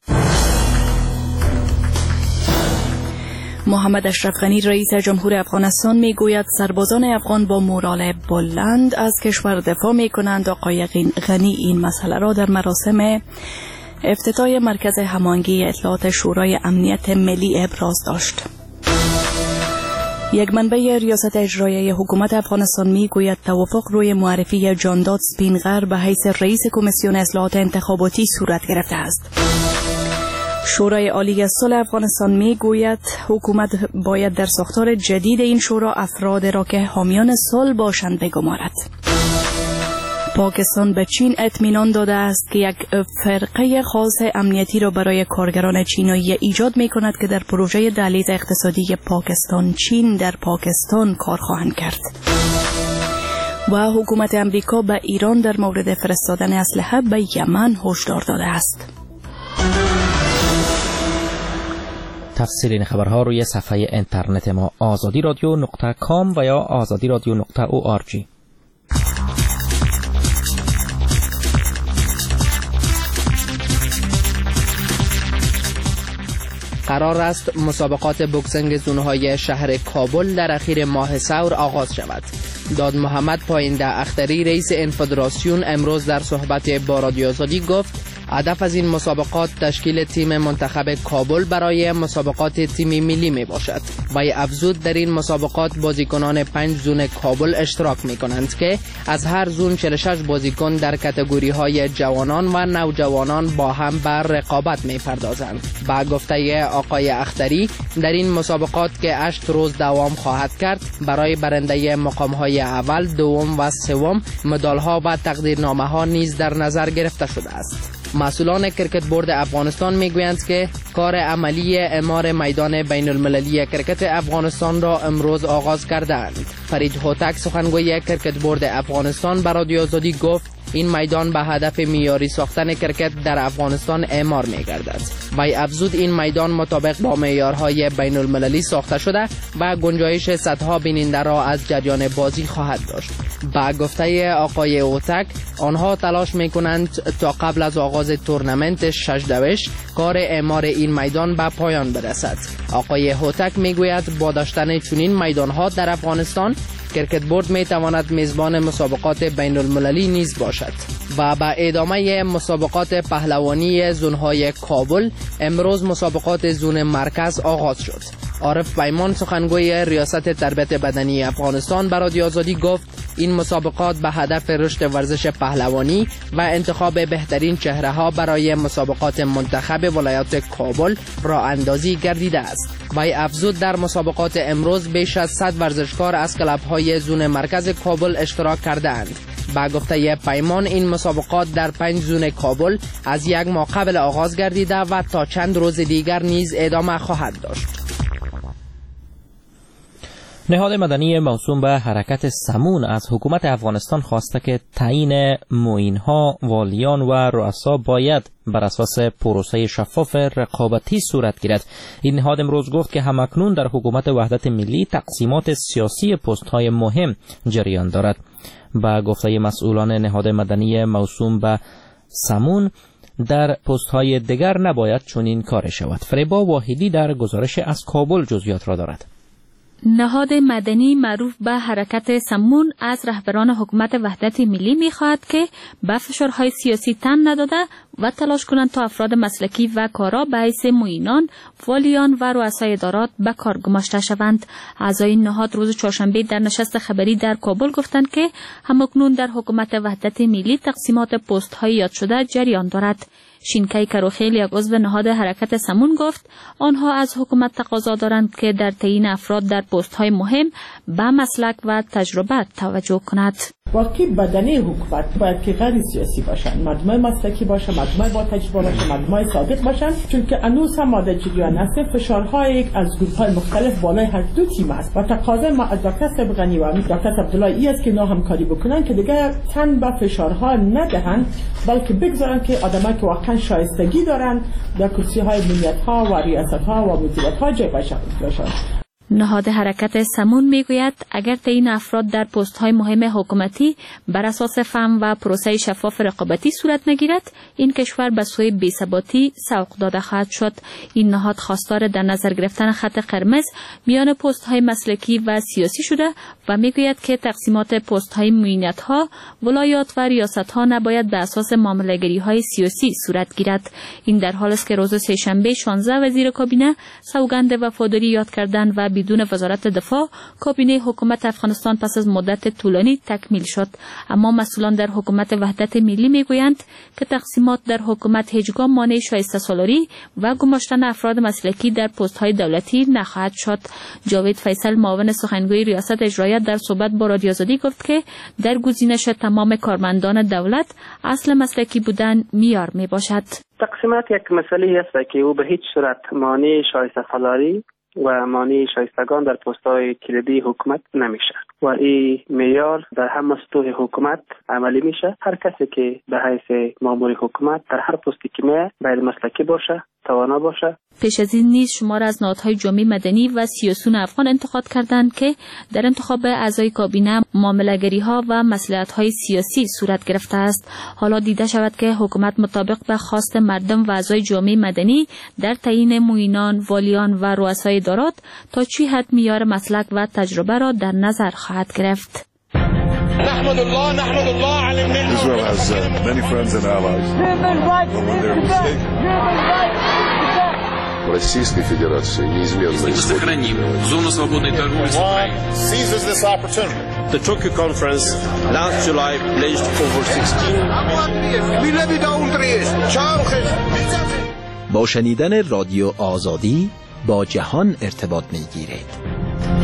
محمد اشرف غنی رئیس جمهور افغانستان میگوید سربازان افغان با مورال بلند از کشور دفاع میکنند. آقای غنی این مسئله را در مراسم افتتاح مرکز هماهنگی اطلاعات شورای امنیت ملی ابراز داشت. یک منبع ریاست اجرایی حکومت افغانستان میگوید توافق روی معرفی جانداد سپینغر به حیث رئیس کمیسیون اصلاحات انتخاباتی صورت گرفته است. شورای عالی صلح افغانستان میگوید حکومت باید در ساختار جدید این شورا افراد را که حامیان صلح باشند بگمارد. پاکستان به چین اطمینان داده است که یک فرقه خاص امنیتی را برای کارگران چینایی ایجاد می کند که در پروژه دهلیز اقتصادی پاکستان چین در پاکستان کار خواهند کرد. و حکومت امریکا به ایران در مورد فرستادن اسلحه به یمن هشدار داده است. تفصیل این خبرها روی صفحه اینترنت ما آزادی رادیو نقطه کام و یا آزادی رادیو نقطه او آر جی. قرار است مسابقات بوکسینگ زونهای شهر کابل در اخیر ماه سور آغاز شود. داد محمد پاینده اختری رئیس این فدراسیون امروز در صحبت با رادیو آزادی گفت هدف از این مسابقات تشکیل تیم منتخب کابل برای مسابقات تیمی ملی می باشد و افزود در این مسابقات بازیکنان پنج زون کابل اشتراک می کنند که از هر زون چهل و شش بازیکن در کاتگوری های جوانان و نوجوانان با هم بر رقابت می پردازند. با گفته آقای اختری در این مسابقات که هشت روز دوام خواهد کرد برای برنده مقام های اول، دوم و سوم مدال ها و تقدیرنامه ها نیز در نظر گرفته شده است. مسئولان کرکت بورد افغانستان میگویند که کار عملی اعمار میدان بین المللی کرکت افغانستان را امروز آغاز کردند. فرید هوتک سخنگوی کرکت بورد افغانستان به رادیو آزادی گفت این میدان به هدف معیاری ساختن کرکت در افغانستان اعمار می‌گردد و افزود این میدان مطابق با معیارهای بین المللی ساخته شده و گنجایش صدها بیننده را از جریان بازی خواهد داشت. با گفته آقای هوتک آنها تلاش می‌کنند تا قبل از آغاز تورنمنت شش دوش کار اعمار این میدان به پایان برسد. آقای هوتک میگوید با داشتن چنین میدان‌ها در افغانستان کرکت بورد می تواند میزبان مسابقات بین المللی نیز باشد. و با ادامه مسابقات پهلوانی زونهای کابل امروز مسابقات زون مرکز آغاز شد. عارف پیمان سخنگوی ریاست تربیت بدنی افغانستان به رادیو آزادی گفت این مسابقات به هدف رشد ورزش پهلوانی و انتخاب بهترین چهره ها برای مسابقات منتخب ولایت کابل راه اندازی گردیده است. و افزود در مسابقات امروز بیش از صد ورزشکار از کلب های زون مرکز کابل اشتراک کرده اند. با گفته پیمان این مسابقات در پنج زون کابل از یک ماه قبل آغاز گردیده و تا چند روز دیگر نیز ادامه خواهد داشت. نهاد مدنی موسوم به حرکت سمون از حکومت افغانستان خواسته که تعیین معینها، والیان و رؤسا باید بر اساس پروسه شفاف رقابتی صورت گیرد. این نهاد امروز گفت که همکنون در حکومت وحدت ملی تقسیمات سیاسی پست‌های مهم جریان دارد. با گفته مسئولان نهاد مدنی موسوم به سمون در پست‌های دیگر نباید چنین کار شود. فریبا واحدی در گزارش از کابل جزئیات را دارد. نهاد مدنی معروف به حرکت سمون از رهبران حکومت وحدت ملی می‌خواهد که به فشارهای سیاسی تن نداده و تلاش کنند تا افراد مسلکی و کارا به حیث معینان، والیان و رؤسای ادارات به کار گماشته شوند. اعضای این نهاد روز چهارشنبه در نشست خبری در کابل گفتند که همکنون در حکومت وحدت ملی تقسیمات پست‌های یاد شده جریان دارد. شینکای کروخیل یک عضو نهاد حرکت سمون گفت آنها از حکومت تقاضا دارند که در تعیین افراد در پست‌های مهم به مسلک و تجربه توجه کند. واقعی بدنه حکومت باید که غیر سیاسی باشن، مردم مسلکی باشن، مردم با تجربه باشن، مردم صادق باشن، چون که انوس هم ماده جریان است. فشارهای از گروه‌های مختلف بالای هر دو تیم است و تقاضای ما از دکتر سبغانی و دکتر عبدالله ای است که اینا همکاری بکنن که دیگه تن به فشارها ندهند، بلکه بگذارن که آدمایی که واقعا شایستگی دارن در کرسی‌های مدیریت‌ها و ریاست‌ها و مدیریت‌ها جای باشن. نهاد حرکت سمون میگوید اگر تعیین افراد در پست‌های مهم حکومتی بر اساس فهم و پروسه شفاف رقابتی صورت نگیرد، این کشور به سوی بی‌ثباتی سوق داده خواهد شد. این نهاد خواستار در نظر گرفتن خط قرمز میان پست‌های مسلکی و سیاسی شده و میگوید که تقسیمات پست‌های معینت‌ها، ولایات و ریاست‌ها نباید به اساس معامله‌گری‌های سیاسی صورت گیرد. این در حالی است که روز سه‌شنبه شانزده وزیر کابینه سوگند وفاداری یاد کردند و بدون وزارت دفاع کابینه حکومت افغانستان پس از مدت طولانی تکمیل شد. اما مسئولان در حکومت وحدت ملی میگویند که تقسیمات در حکومت هیچگاه مانع شایسته سالاری و گماشتن افراد مسلکی در پست‌های دولتی نخواهد شد. جاوید فیصل معاون سخنگوی ریاست اجرایی در صحبت با رادیو آزادی گفت که در گزینش تمام کارمندان دولت اصل مسلکی بودن معیار میباشد. تقسیمات یک مسئله است که او به هیچ صورت مانع شایسته سالاری و مانع شایستگان در پست‌های کلیدی حکومت نمیشه و این معیار در همه سطوح حکومت عملی میشه. هر کسی که به حیث مامور حکومت در هر پستی که میه باید مسلکی باشه، توانا باشه. پیش از این نیز شمار از نهادهای جامعه مدنی و سیاسیون افغان انتقاد کردند که در انتخاب اعضای کابینه معامله‌گری‌ها و مصلحت‌های سیاسی صورت گرفته است. حالا دیده شود که حکومت مطابق به خواست مردم و اعضای جامعه مدنی در تعیین معینان، والیان و رؤسای ادارات تا چی حد معیار مسلک و تجربه را در نظر خواهد گرفت. نحمد الله نحمد الله على النعمة. Israel has uh, many friends and allies. Российской Федерации неизменно сохраним зону свободной торговли с Украиной. Seizes this opportunity. The Tokyo conference last July pledged over sixteen. با شنیدن رادیو آزادی با جهان ارتباط میگیرید.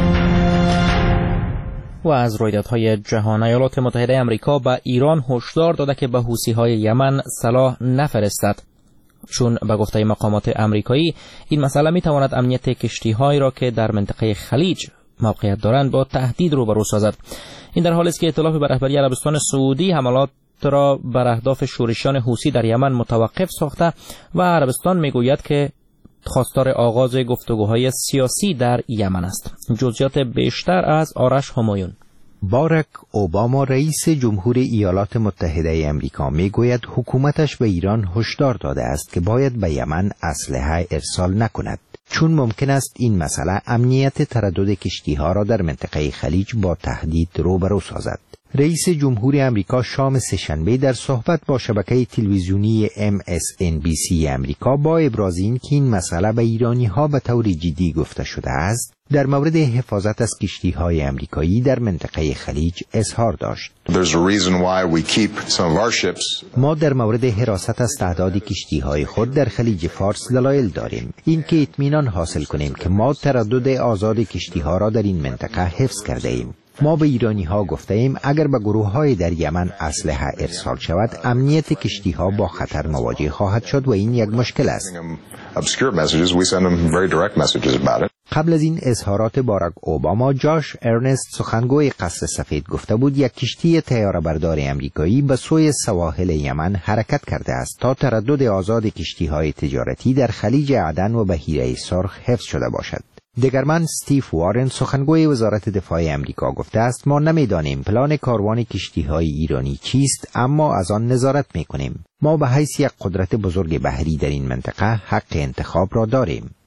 و از رویدادهای جهان، ایالات متحده آمریکا به ایران هشدار داده که به حوثی‌های یمن سلاح نفرستد، چون به گفته مقامات آمریکایی این مسئله میتواند امنیت کشتی‌هایی را که در منطقه خلیج موقعیت دارند با تهدید روبرو سازد. این در حالی است که ائتلاف به رهبری عربستان سعودی حملات را بر اهداف شورشیان حوثی در یمن متوقف ساخته و عربستان میگوید که خواستار آغاز گفتگوهای سیاسی در یمن است. جزئیات بیشتر از آرش همایون. باراک اوباما رئیس جمهور ایالات متحده آمریکا میگوید حکومتش به ایران هشدار داده است که باید به یمن اسلحه ارسال نکند، چون ممکن است این مسئله امنیت تردد کشتی‌ها را در منطقه خلیج با تهدید روبرو سازد. رئیس جمهور آمریکا شام سه‌شنبه در صحبت با شبکه تلویزیونی ام اس ان بی سی آمریکا با ابراز این که این مسئله به ایرانی‌ها به طور جدی گفته شده است، در مورد حفاظت از کشتی‌های آمریکایی در منطقه خلیج اظهار داشت. ما در مورد حراست از تعداد کشتی‌های خود در خلیج فارس دلایل داریم. این که اطمینان حاصل کنیم که ما تردد آزاد کشتی‌ها را در این منطقه حفظ کرده ایم. ما به ایرانی ها گفته ایم اگر به گروه های در یمن اسلحه ارسال شود، امنیت کشتی ها با خطر مواجه خواهد شد و این یک مشکل است. قبل از این اظهارات باراک اوباما، جاش ارنست سخنگوی قصر سفید گفته بود یک کشتی طیاره بردار امریکایی به سوی سواحل یمن حرکت کرده است تا تردد آزاد کشتی های تجارتی در خلیج عدن و بحیره سرخ حفظ شده باشد. دگرمن استیو وارن سخنگوی وزارت دفاع آمریکا گفته است ما نمیدانیم پلان کاروان کشتی‌های ایرانی چیست، اما از آن نظارت می‌کنیم. ما به حیث یک قدرت بزرگ بحری در این منطقه حق انتخاب را داریم.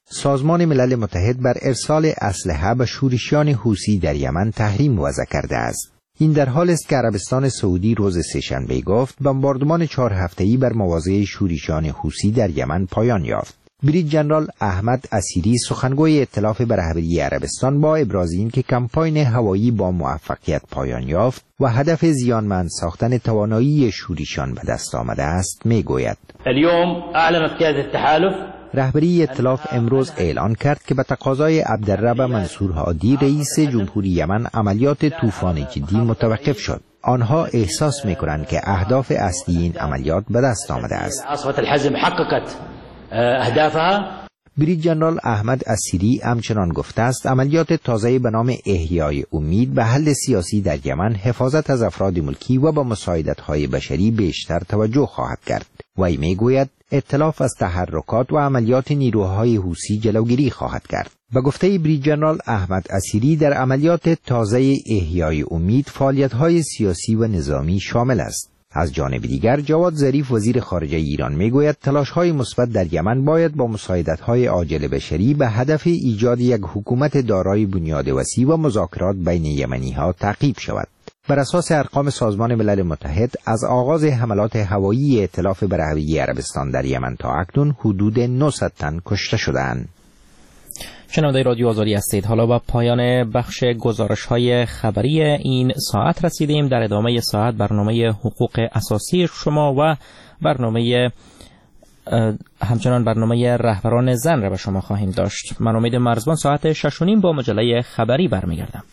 سازمان ملل متحد بر ارسال اسلحه به شورشیان حوثی در یمن تحریم وضع کرده است. این در حال است که عربستان سعودی روز سه‌شنبه گفت بمباردمان چهار هفته‌ای بر مواضع شورشیان حوثی در یمن پایان یافت. بریج جنرال احمد اسیری سخنگوی ائتلاف به رهبری عربستان با ابراز اینکه کمپاین هوایی با موفقیت پایان یافت و هدف زیانمند ساختن توانایی شورشیان به دست آمده است میگوید اليوم اعلنت قيادة التحالف رهبری ائتلاف امروز اعلان کرد که به تقاضای عبدالرب منصور هادی رئیس جمهوری یمن عملیات طوفان جدی متوقف شد. آنها احساس می‌کنند که اهداف اصلی این عملیات به دست آمده است. عاصفة الحزم حققت اهدافها. بریج جنرال احمد اسیری همچنان گفته است عملیات تازه به نام احیای امید به حل سیاسی در یمن حفاظت از افراد ملکی و با مساعدت‌های بشری بیشتر توجه خواهد کرد. وی میگوید ائتلاف از تحرکات و عملیات نیروهای حوثی جلوگیری خواهد کرد. به گفته بریج جنرال احمد اسیری در عملیات تازه احیای امید فعالیت‌های سیاسی و نظامی شامل است. از جانب دیگر جواد ظریف وزیر خارجه ایران میگوید تلاش‌های مثبت در یمن باید با مساعدت‌های عاجل بشری به هدف ایجاد یک حکومت دارای بنیاد وسیع و مذاکرات بین یمنی‌ها تعقیب شود. بر اساس ارقام سازمان ملل متحد از آغاز حملات هوایی ائتلاف به رهبری عربستان در یمن تا اکنون حدود نهصد تن کشته شدند. شنونده رادیو آزادی هستید. حالا با پایان بخش گزارش‌های خبری این ساعت رسیدیم. در ادامه ساعت برنامه حقوق اساسی شما و برنامه همچنان برنامه رهبران زن را به شما خواهیم داشت. من امید مرزبان ساعت شش و نیم با مجله خبری برمیگردم.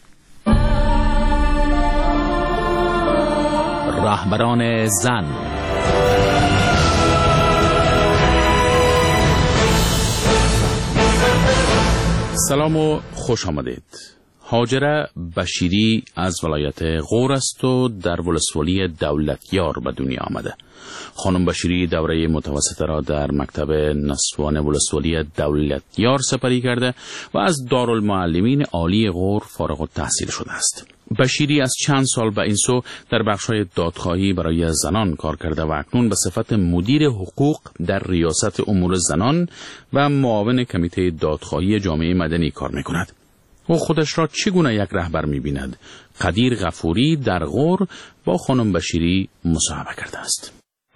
رهبران زن. سلام و خوش آمدید. هاجره بشیری از ولایت غور است و در ولسوالی دولتیار به دنیا آمده. خانم بشیری دوره متوسطه را در مکتب نسوان ولسوالی دولتیار سپری کرده و از دارالمعلمین عالی غور فارغ التحصیل شده است. بشیری از چند سال به این سو در بخش‌های دادخواهی برای زنان کار کرده و اکنون به صفت مدیر حقوق در ریاست امور زنان و معاون کمیته دادخواهی جامعه مدنی کار می‌کند. او خودش را چگونه یک رهبر می‌بیند؟ قدیر غفوری در غور با خانم بشیری مصاحبه کرده است.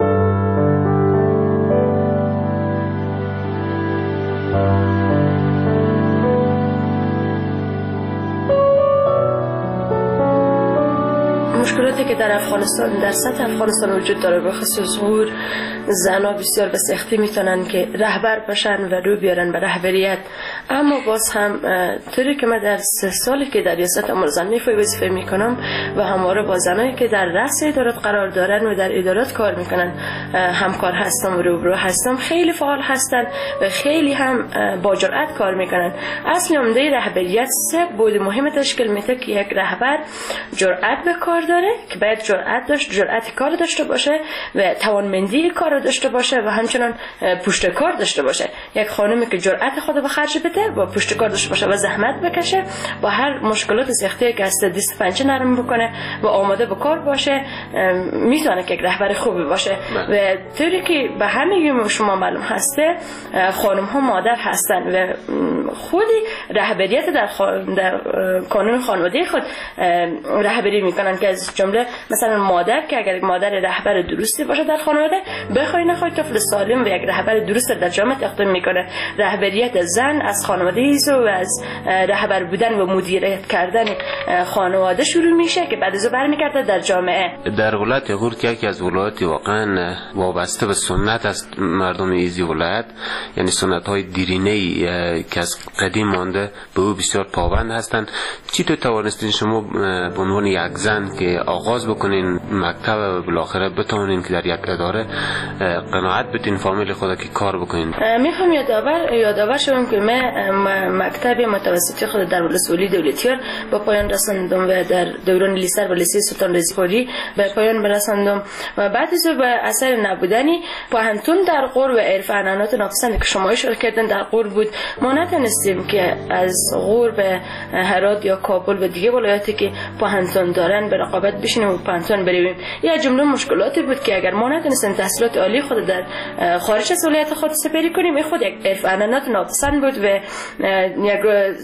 مشکلاتی که در افغانستان در سطح افغانستان وجود داره به خصوص غور زنها بسیار به سختی میتونن که رهبر بشن و رو بیارن به رهبریت، اما باز هم طوری که من در سه سالی که در ریاست امور زن وظیفه میکنم و همواره با زنایی که در رأس ادارات قرار دارن و در ادارات کار میکنن همکار هستم و روبرو هستم، خیلی فعال هستن و خیلی هم با جرأت کار میکنن. اصل عمده رهبریت سه بود مهم تشکیل میده که یک رهبر جرأت به کار داره که باید جرأت داشت جرأت کار داشته باشه و توانمندی کار داشته باشه و همچنان پشت کار داشته باشه. یک خانمی که جرأت خود به خرج بده و پشت کار داشته باشه و زحمت بکشه با هر مشکلات سختی که است دست پنجه نرم بکنه و آماده به کار باشه، میتونه که یک رهبر خوبی باشه. و طوری که به همه شما معلوم هسته خانم ها مادر هستن و خودی رهبریت در, خان... در کانون خانواده خود رهبری میکنن که از جمله مثلا مادر که اگر مادر رهبر درستی باشه در خانواده بخوای نخوای طفل سالم و یک رهبر درست در جامعه تقدیم میکنه. رهبریت زن از خانواده ایست و از رهبر بودن و مدیریت کردن خانواده شروع میشه که بعد از برمیگرده در جامعه. در ولایت غور که یکی از ولایات واقعا وابسته به سنت است مردم ایزی ولایت، یعنی سنت های دیرینه‌ای که از قدیم مانده به او بسیار پابند هستند. چطور توانستین شما به عنوان یک زن که آغاز بکنین مکتب و بالاخره بتونین که در یک اداره قناعت بتین فامیل خود که کار بکنین؟ میخوام یادآور یادآور شوم که من مکتب متوسطی خود در ولسوالی دولتیار با پایان رساندم و در دوران لیسر و لیسه سلطان رضایی به پایان برساندم و بعد از به اثر نبودنی پوهنتون در غور و عرف عنعنات ناپسندی که شما اشاره کردن در غور بود، ما نتونستیم که از غور به هرات یا کابل و دیگه ولایاتی که پوهنتون دارن به رقابت بشینیم و پوهنتون برویم. یه جمله مشکلاتی بود که اگر ما نتونستیم تحصیلات عالی خود در خارج از ولایت خود سپری کنیم، این خود یک عرف عنعنات ناپسند بود و یک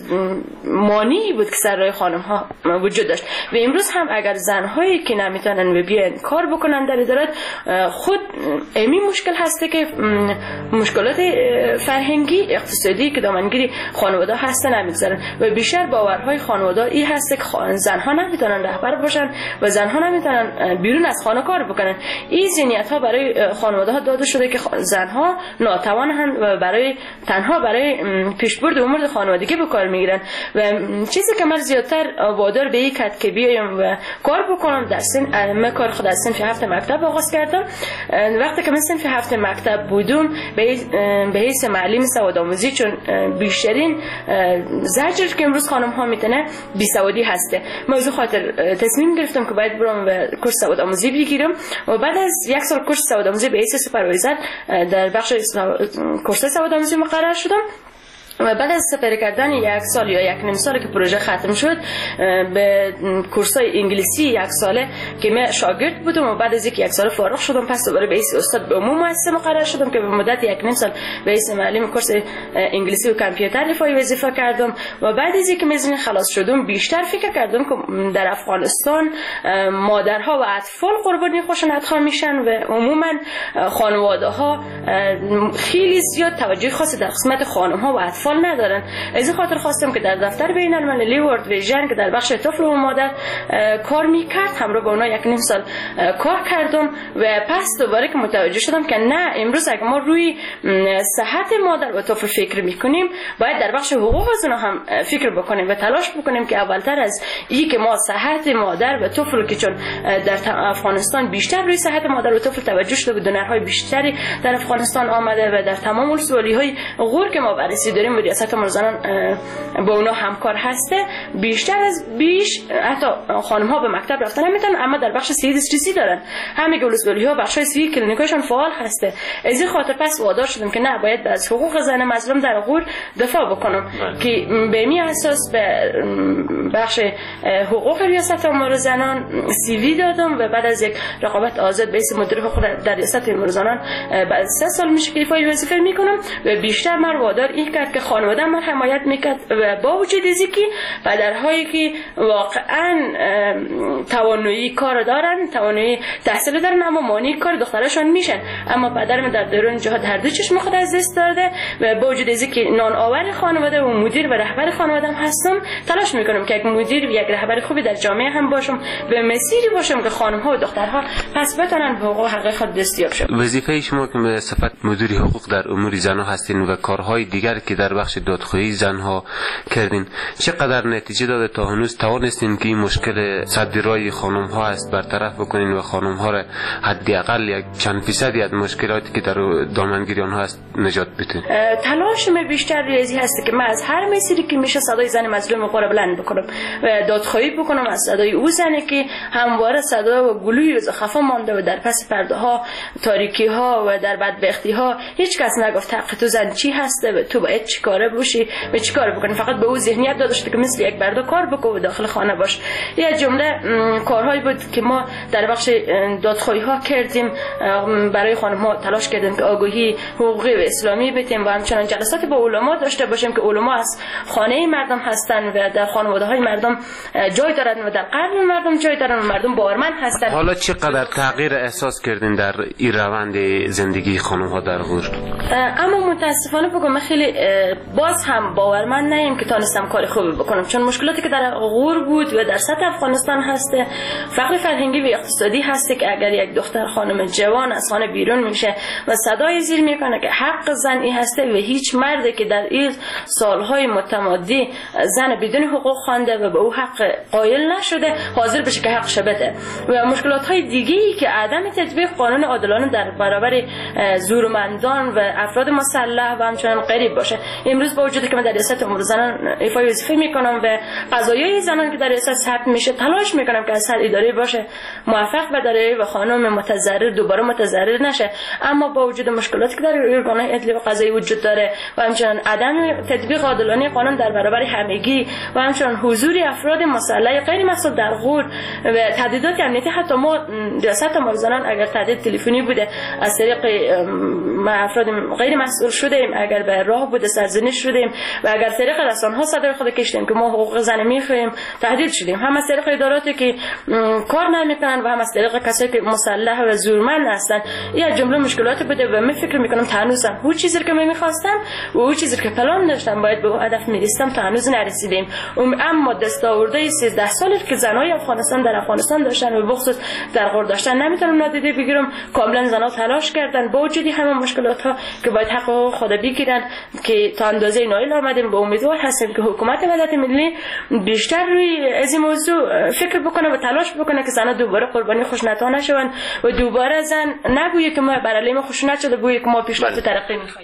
مانعی بود که سر راه خانم ها وجود داشت. و امروز هم اگر زنهایی که نمیتونن و بیان کار بکنن در ادارات، خود امی مشکل هسته که مشکلات فرهنگی اقتصادی که دامنگیری خانواده هسته نمیگذارن و بیشتر باورهای خانواده ای هسته که زنها نمیتونن رهبر باشن و زنها نمیتونن بیرون از خانه کار بکنن. این ذهنیت ها برای خانواده ها داده شده که زنها ناتوانند و برای تنها برای پیشبرد امور خانوادگی به کار میگیرن. و چیزی که من زیادتر وادار به این کد که بیایم و کار بکنم در سن من کار خود از صنف هفت مکتب آغاز کردم. وقتی که من صنف هفت مکتب بودم به حیث معلم سوادآموزی، چون بیشترین زجر که امروز خانم ها میتونه بی سوادی هسته، موضوع خاطر تصمیم گرفتم که باید برم و کورس سوادآموزی بگیرم و بعد از یک سال کورس سوادآموزی به حیث سوپروایزر در بخش کورس سوادآموزی مقرر شدم. و بعد از سپری کردن یک سال یا یک نیم سال که پروژه ختم شد، به کورسای انگلیسی یک ساله که من شاگرد بودم و بعد از اینکه یک سال فارغ شدم، پس دوباره به حیث استاد به عموم مؤسسه مقرر شدم که به مدت یک نیم سال به حیث معلم کورس انگلیسی و کامپیوتر رفاهی وظیفه کردم. و بعد از اینکه میزنی خلاص شدم، بیشتر فکر کردم که در افغانستان مادرها و اطفال قربانی خشونت‌ها میشن و عموما خانواده‌ها خیلی زیاد توجه خاصی در قسمت خانم‌ها و اطفال ندارن. از این خاطر خواستم که در دفتر بین المللی ورلد ویژن که در بخش طفل و مادر کار میکرد، همراه با اونا یک نیم سال کار کردم و پس دوباره که متوجه شدم که نه، امروز اگه ما روی صحت مادر و طفل فکر میکنیم، باید در بخش حقوق از اونا هم فکر بکنیم و تلاش بکنیم که اولتر از این که ما صحت مادر و طفل، که چون در افغانستان بیشتر روی صحت مادر و طفل توجه شده و دونرهای بیشتری در افغانستان آمده و در تمام ولسوالی‌های غور که ما بررسی داریم ریاست امور زنان با اونا همکار هسته، بیشتر از بیش حتی خانم ها به مکتب رفتن نمیتونن، اما در بخش سی دسترسی دارن. همه ولسوالی ها بخش سی کلینیکاشون فعال هسته. از این خاطر پس وادار شدم که نه، باید از حقوق زن مظلوم در غور دفاع بکنم که به می اساس به بخش حقوق ریاست امور زنان سی وی دادم و بعد از یک رقابت آزاد به اسم مدیر حقوق در ریاست امور زنان بعد سه سال میشه که رفاهی وظیفه میکنم و بیشتر من وادار این کرد که خانواده من حمایت میکرد و با وجود از اینکه پدرهایی که واقعا توانایی کار دارن، توانایی تحصیل دارن، اما مانع کار دخترشان میشن، اما پدرم در دوران جهاد هر دو چشم خود از دست داده و با وجود از اینکه نان آور خانواده و مدیر و رهبر خانواده هم هستم، تلاش میکنم که یک مدیر و یک رهبر خوبی در جامعه هم باشم و مسیری باشم که خانم ها و دخترها پس بتونن به حقوق حق خود دستیاب شن. وظیفه شما که به صفت مدیر حقوق در امور زنان هستین و کارهای دیگر که در بخش دادخواهی زنها کردین، چقدر نتیجه داده تا هنوز توانستین که این مشکل صدرای خانم ها است برطرف بکنین و خانم ها را حداقل یک چند فیصدی از مشکلاتی که در دامنگیری آنها است نجات بدین؟ تلاش من بیشتر ریاضی هست که من از هر مسیری که میشه صدای زن مظلوم خود بلند بکنم و دادخواهی بکنم از صدای او زنی که همواره صدا و گلوی و خفا مانده و در پس پرده ها، تاریکی ها و در بدبختی ها هیچ کس نگفت حق تو زن چی هسته و تو باید چیکاره باشی و چیکار بکنی. فقط به او ذهنیت داده شده که مثل یک برده کار بکن و داخل خانه باش. یه جمله کارهایی بود که ما در بخش دادخواهی ها کردیم، برای خانم ها تلاش کردیم که آگاهی حقوقی و اسلامی بدیم و همچنان جلسات با علما داشته باشیم که علما از خانه مردم هستن و در خانواده های مردم جای دارن و در قلب مردم جای دارن و مردم باورمند هستن. حالا چقدر تغییر احساس کردین در این روند زندگی خانم ها در غور؟ اما متاسفانه بگم خیلی باز هم باورمند نیم که تانستم کار خوبی بکنم، چون مشکلاتی که در غور بود و در سطح افغانستان هسته، فقر فرهنگی و اقتصادی هسته که اگر یک دختر خانم جوان از خانه بیرون میشه و صدای زیر میکنه که حق زن این هسته و هیچ مردی که در این سالهای متمادی زن بدون حقوق خوانده و به او حق قائل نشده حاضر بشه که حقش بده، و مشکلات های دیگه ای که عدم تطبیق قانون عادلانه در برابر زورمندان و افراد مسلح و همچنان غریب باشه. امروز با وجودی که من در ریاست امور زنان ایفای وظیفه میکنم و قضایای زنان که در ریاست ثبت میشه تلاش میکنم که از هر اداره باشه موفق بداره و خانم متضرر دوباره متضرر نشه. اما با وجود مشکلاتی که در ارگان‌های عدلی و قضایی وجود داره و همچنین عدم تطبیق عادلانه قانون در برابر همگی و همچنین حضور افراد مسلح غیر مسئول در غور و تهدیدات امنیتی، حتی ما ریاست امور زنان اگر تهدید تلفنی بوده از طریق افراد غیر مسئول شدیم، اگر به راه بوده سرزنش شدیم و اگر طریق رسانه‌ها صدای خود کشیدیم که ما حقوق زن میخوایم تهدید شدیم، هم از طریق اداراتی که کار نمیکنن و هم از طریق کسایی که مسلح و زورمند هستن. این جمله مشکلات بوده و من فکر میکنم تا هنوزم اون چیزی که من میخواستم و اون چیزی که پلان داشتم باید به هدف میرسیدم تا هنوز نرسیدیم. اما دستاورده سیزده سالی که زنای افغانستان در افغانستان داشتن و بخصوص در غور داشتن نمیتونم نادیده بگیرم. کاملا زنها تلاش کردن با وجودی همه مشکلات ها که باید حق خود بگیرن که تا اندازه نایل آمدیم. با امیدوار هستیم که حکومت وحدت ملی بیشتر روی از این موضوع فکر بکنه و تلاش بکنه که زنها دوباره قربانی خشونت‌ها نشوند و دوباره زن نگویه که ما بر علیه ما خشونت شده، گویه که ما پیشرفت و ترقی می‌خوایم.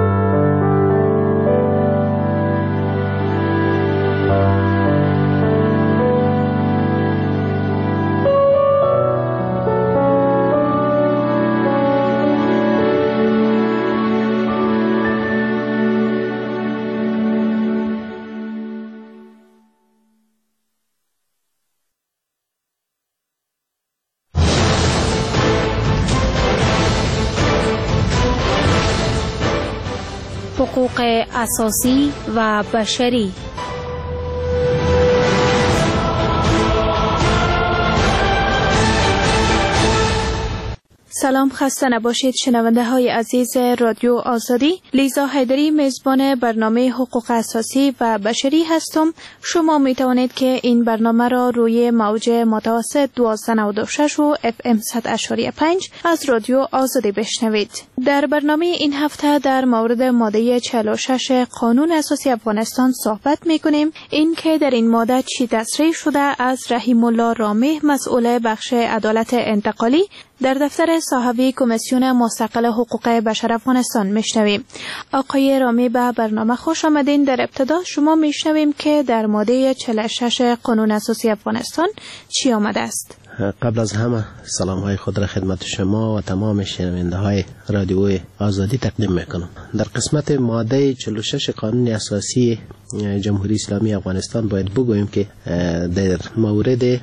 حقوق اساسی و بشری. سلام، خسته نباشید شنونده های عزیز رادیو آزادی. لیزا حیدری میزبان برنامه حقوق اساسی و بشری هستم. شما می توانید که این برنامه را روی موج متوسط دوازده نود و شش و اف ام صد اشاری پنج از رادیو آزادی بشنوید. در برنامه این هفته در مورد ماده چهل و شش قانون اساسی افغانستان صحبت می کنیم. این که در این ماده چی تصریح شده از رحیم الله رامه، مسئول بخش عدالت انتقالی در دفتر صاحبی کمیسیون مستقل حقوق بشر افغانستان میشنویم. آقای رامی به برنامه خوش آمدین. در ابتدا شما میشنویم که در ماده چهل و شش قانون اساسی افغانستان چی آمده است. قبل از همه سلام های خود را خدمت شما و تمام شنونده های رادیوی آزادی تقدیم میکنم. در قسمت ماده چهل و شش قانون اساسی جمهوری اسلامی افغانستان باید بگوییم که در مورد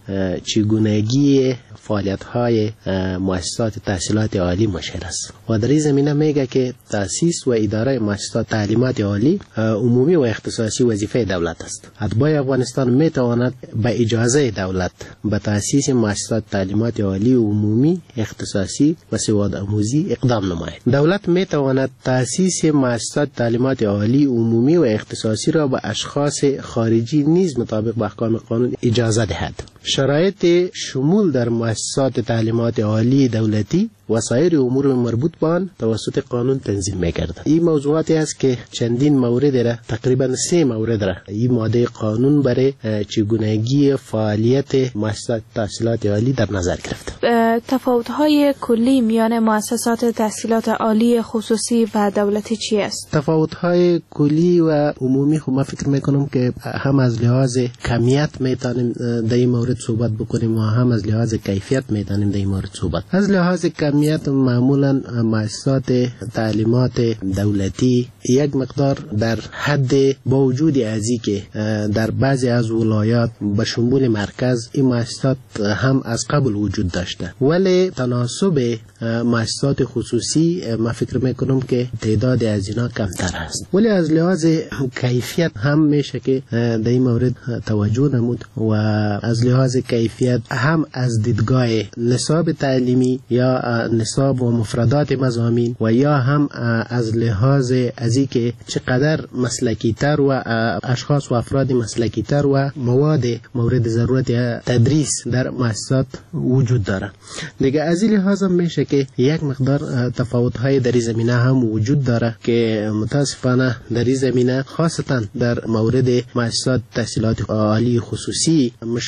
چگونگی فعالیت های مؤسسات تحصیلات عالی مشهر است و در این زمینه میگه که تأسیس و اداره مؤسسات تعلیمات عالی عمومی و اختصاصی وظیفه دولت است. اتباع افغانستان میتواند به اجازه دولت به تأسیس مؤسسات تعلیمات عالی عمومی اختصاصی و سواد آموزی اقدام نماید. دولت میتواند تأسیس مؤسسات تعلیمات عالی عمومی و اختصاصی را به اشخاص خارجی نیز مطابق با احکام قانون اجازه دهد. شرایط شمول در مؤسسات تعلیمات عالی دولتی و سایر امور مربوط به آن توسط قانون تنظیم می‌گردد. این موضوعاتی است که چندین مورد را، تقریبا سه مورد را این ماده قانون برای چگونگی فعالیت مؤسسات تحصیلات عالی در نظر گرفت. تفاوت‌های کلی میان مؤسسات تحصیلات عالی خصوصی و دولتی چی است؟ تفاوت‌های کلی و عمومی خب من فکر می‌کنم که هم از لحاظ کمیت می‌تونیم در این مورد صحبت بکنیم و هم از لحاظ کیفیت می‌تونیم در این مورد صحبت. از لحاظ کمیت معمولا مؤسسات تعلیمات دولتی یک مقدار در حد با وجود ازی که در بعضی از ولایات به شمول مرکز این مؤسسات هم از قبل وجود داشته، ولی تناسب مؤسسات خصوصی من فکر میکنم که تعداد از اینا کمتر است. ولی از لحاظ کیفیت هم میشه که در این مورد توجه نمود و از لحاظ کیفیت هم از دیدگاه نصاب تعلیمی یا نصاب و مفردات مضامین و یا هم از لحاظ ازی که چقدر مسلکی تر و اشخاص و افراد مسلکی تر و مواد مورد ضرورت تدریس در مؤسسات وجود داره. دیگه از این لحاظ میشه که یک مقدار تفاوت های در زمینه هم وجود داره که متاسفانه در زمینه خاصتا در مورد مؤسسات تحصیلات عالی خصوصی مشکلات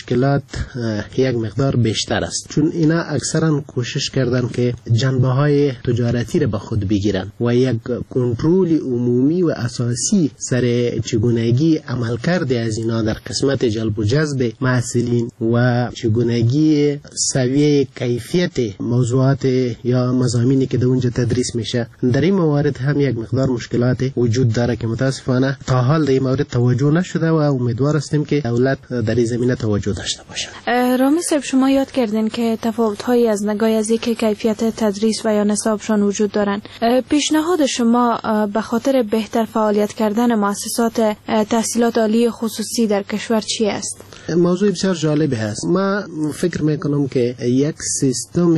یک مقدار بیشتر است، چون اینا اکثرا کوشش کردن که جنبه های تجارتی را به خود بگیرن و یک کنترل عمومی و اساسی سر چگونگی عملکرد از اینا در قسمت جلب و جذب محصلین و چگونگی سویه کیفیت موضوعات یا مضامینی که در اونجا تدریس میشه، در این موارد هم یک مقدار مشکلات وجود داره که متاسفانه تا حال در این مورد توجه نشده و امیدوار هستیم که دولت در این زمینه توجه داشته باشه. رامی صاحب، شما یاد کردین که تفاوت‌هایی از نگاه از اینکه کیفیت تدریس و یا نصابشان وجود دارن. پیشنهاد شما به خاطر بهتر فعالیت کردن مؤسسات تحصیلات عالی خصوصی در کشور چی است؟ موضوع بسیار جالبی هست. ما فکر میکنم که یک سیستم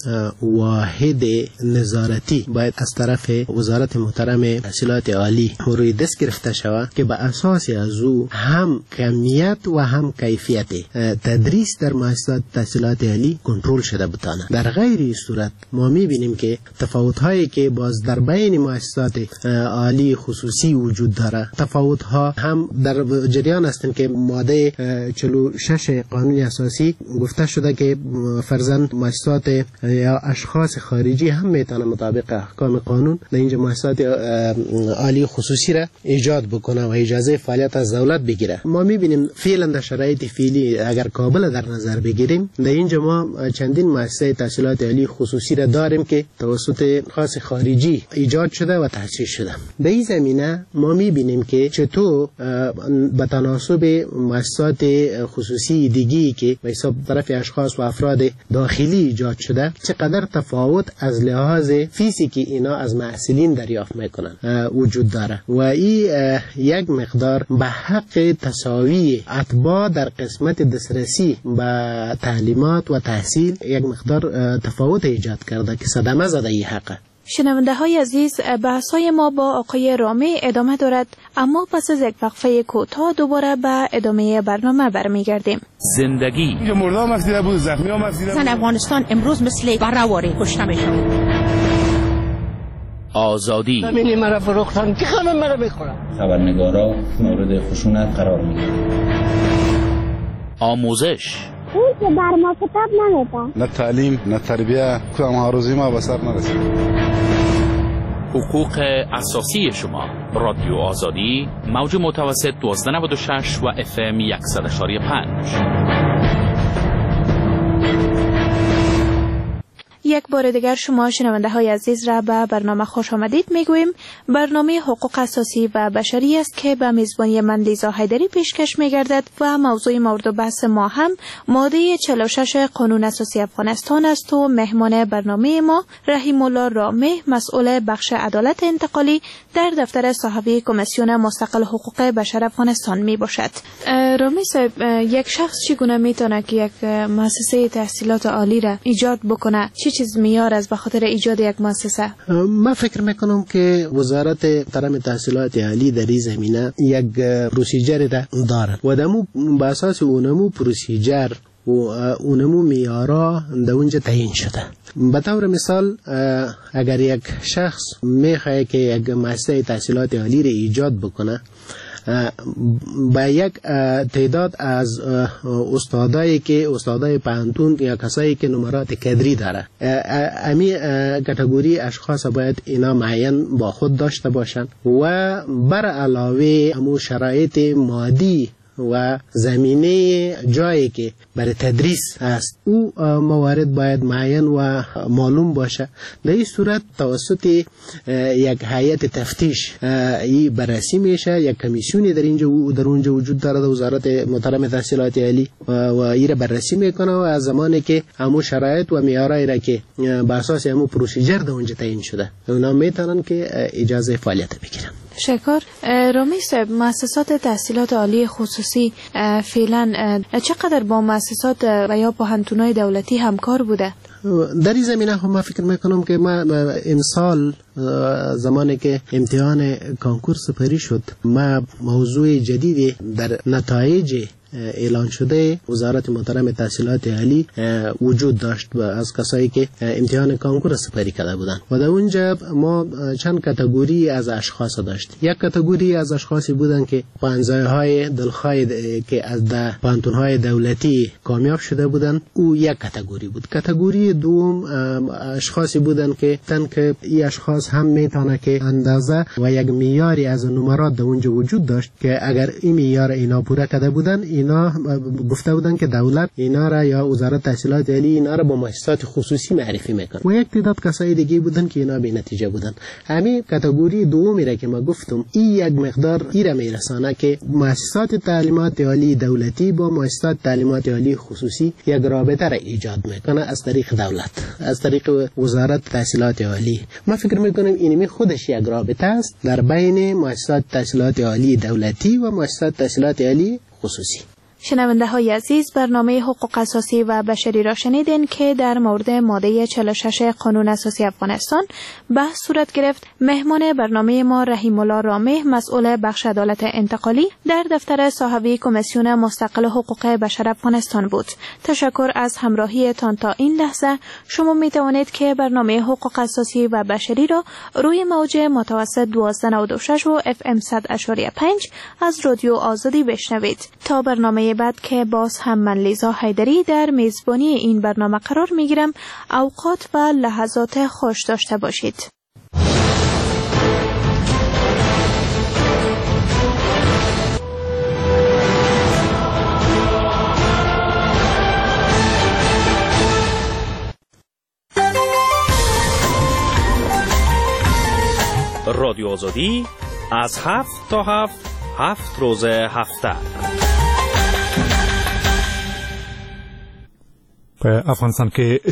واحد نظارتی باید از طرف وزارت محترم تحصیلات عالی روی دست گرفته شود که به اساس از او هم کمیت و هم کیفیت تدریس در مؤسسات تحصیلات عالی کنترل شده بتانه. در غیر این صورت ما میبینیم که تفاوت‌هایی که باز در بین مؤسسات عالی خصوصی وجود داره، تفاوت‌ها هم در جریان هستند که ماده چهل و شش قانون اساسی گفته شده که فرزند مؤسسات یا اشخاص خارجی هم میتونه مطابق احکام قانون در اینجا مؤسسات عالی خصوصی را ایجاد بکنه و اجازه فعالیت از دولت بگیره. ما میبینیم فعلا در شرایط فعلی اگر کابل در نظر بگیریم، در اینجا ما چندین مؤسسه تحصیلات عالی خصوصی را داریم که توسط خاص خارجی ایجاد شده و تأسیس شده. در این زمینه ما میبینیم که چطور به تناسب مؤسسات خصوصی دیگی که به حساب طرف اشخاص و افراد داخلی ایجاد شده، چقدر تفاوت از لحاظ فیزیکی اینا از محصلین دریافت میکنن وجود داره و این یک مقدار به حق تساوی اتباع در قسمت دسترسی به تعلیمات و تحصیل یک مقدار تفاوت ایجاد کرده که صدمه زده این حقه. شنونده های عزیز، بحث‌های ما با آقای رامی ادامه دارد، اما پس از یک وقفه کوتاه دوباره به ادامه برنامه برمیگردیم. زندگی مردم مسیده بود، زخمی ها مسیده بود. زن افغانستان امروز مثل برواری کشته میشن. آزادی زمینی مرا فروختن که خانم مرا بخورم. خبرنگارا مورد خشونت قرار میگیرن. آموزش اون که بر ما کتاب نمیده، نه تعلیم نه تربیه، کدام هاروزی ما به سر نرسید. حقوق اساسی شما. رادیو آزادی، موج متوسط دوازده نود و شش و اف ام صد و پنج. یک بار دیگر شما شنونده های عزیز را به برنامه خوش آمدید میگوییم. برنامه حقوق اساسی و بشری است که به میزبانی من لیزا حیدری پیشکش میگردد و موضوع مورد بحث ما هم ماده چهل و شش قانون اساسی افغانستان است و مهمان برنامه ما رحیم الله رامه، مسئول بخش عدالت انتقالی در دفتر صحافی کمیسیون مستقل حقوق بشر افغانستان می باشد. رامه صاحب، یک شخص چگونه میتونه که یک مؤسسه تحصیلات عالی را ایجاد بکنه؟ چی چیز میار از به خاطر ایجاد یک مؤسسه؟ من فکر میکنم که وزارت محترم تحصیلات عالی در این زمینه یک پروسیجر داره و دمو به اساس اونمو پروسیجر و اونمو میارا در اونجا تعیین شده. به طور مثال اگر یک شخص میخواه که یک مؤسسه تحصیلات عالی را ایجاد بکنه، با یک تعداد از استادایی که استادای پانتون یا کسایی که نمرات کدری داره، امی کاتگوری اشخاص باید اینا معین با خود داشته باشن و بر علاوه امو شرایط مادی و زمینه جایی که برای تدریس است او موارد باید معین و معلوم باشه. در این صورت توسط یک هیئت تفتیش ای بررسی میشه. یک کمیسیونی در اینجا در اونجا وجود داره در وزارت محترم تحصیلات عالی و ای را بررسی میکنه و از زمانی که همو شرایط و معیارایی را که بر اساس همو پروسیجر در اونجا تعیین شده اونا میتونن که اجازه فعالیت بگیرن. شکر. رامی صاحب، مؤسسات تحصیلات عالی خصوصی فعلا چقدر با مؤسسات و یا پوهنتون‌های دولتی همکار بوده؟ در این زمینه هم من فکر میکنم که ما امسال زمانی که امتحان کانکور سپری شد، ما موضوع جدیدی در نتایج اعلان شده وزارت محترم تحصیلات عالی وجود داشت از کسایی که امتحان کانکور سپری کرده بودند و در اونجا ما چند کاتگوری از اشخاص داشت. یک کاتگوری از اشخاصی بودند که پانزهای دلخواه که از پانتون های دولتی کامیاب شده بودند، او یک کاتگوری بود. کاتگوری دوم اشخاصی بودند که تن که این اشخاص هم میتونه که اندازه و یک معیاری از نمرات در اونجا وجود داشت که اگر این معیار اینا پوره کرده بودند، اینا گفته بودند که دولت اینا را یا وزارت تحصیلات عالی اینا را با مؤسسات خصوصی معرفی میکنه. و یک تعداد کسای دیگه بودند که اینا بی نتیجه بودند. همین کاتگوری دومی را که ما گفتم، این یک مقدار ایره میرسانه که مؤسسات تعلیمات عالی دولتی با مؤسسات تعلیمات عالی خصوصی یک رابطه را ایجاد میکنه از طریق دولت، از طریق وزارت تحصیلات عالی. ما فکر میکنم اینمی خودش یک رابطه است در بین مؤسسات تحصیلات عالی دولتی و مؤسسات تحصیلات عالی خصوصی. شنونده های عزیز، برنامه حقوق اساسی و بشری را شنیدین که در مورد ماده چهل و شش قانون اساسی افغانستان بحث صورت گرفت. مهمان برنامه ما رحیم الله رامه، مسئول بخش عدالت انتقالی در دفتر صاحبی کمیسیون مستقل حقوق بشر افغانستان بود. تشکر از همراهی تان تا این لحظه. شما می توانید که برنامه حقوق اساسی و بشری را روی موج متوسط دوازده نود و شش و اف ام صد اشاری پنج از رادیو آزادی بشنوید. تا برنامه بعد که باز هم من لیزا حیدری در میزبانی این برنامه قرار می گیرم، اوقات و لحظات خوش داشته باشید. رادیو آزادی از هفت تا هفت هفت روز هفته په افغانستان کې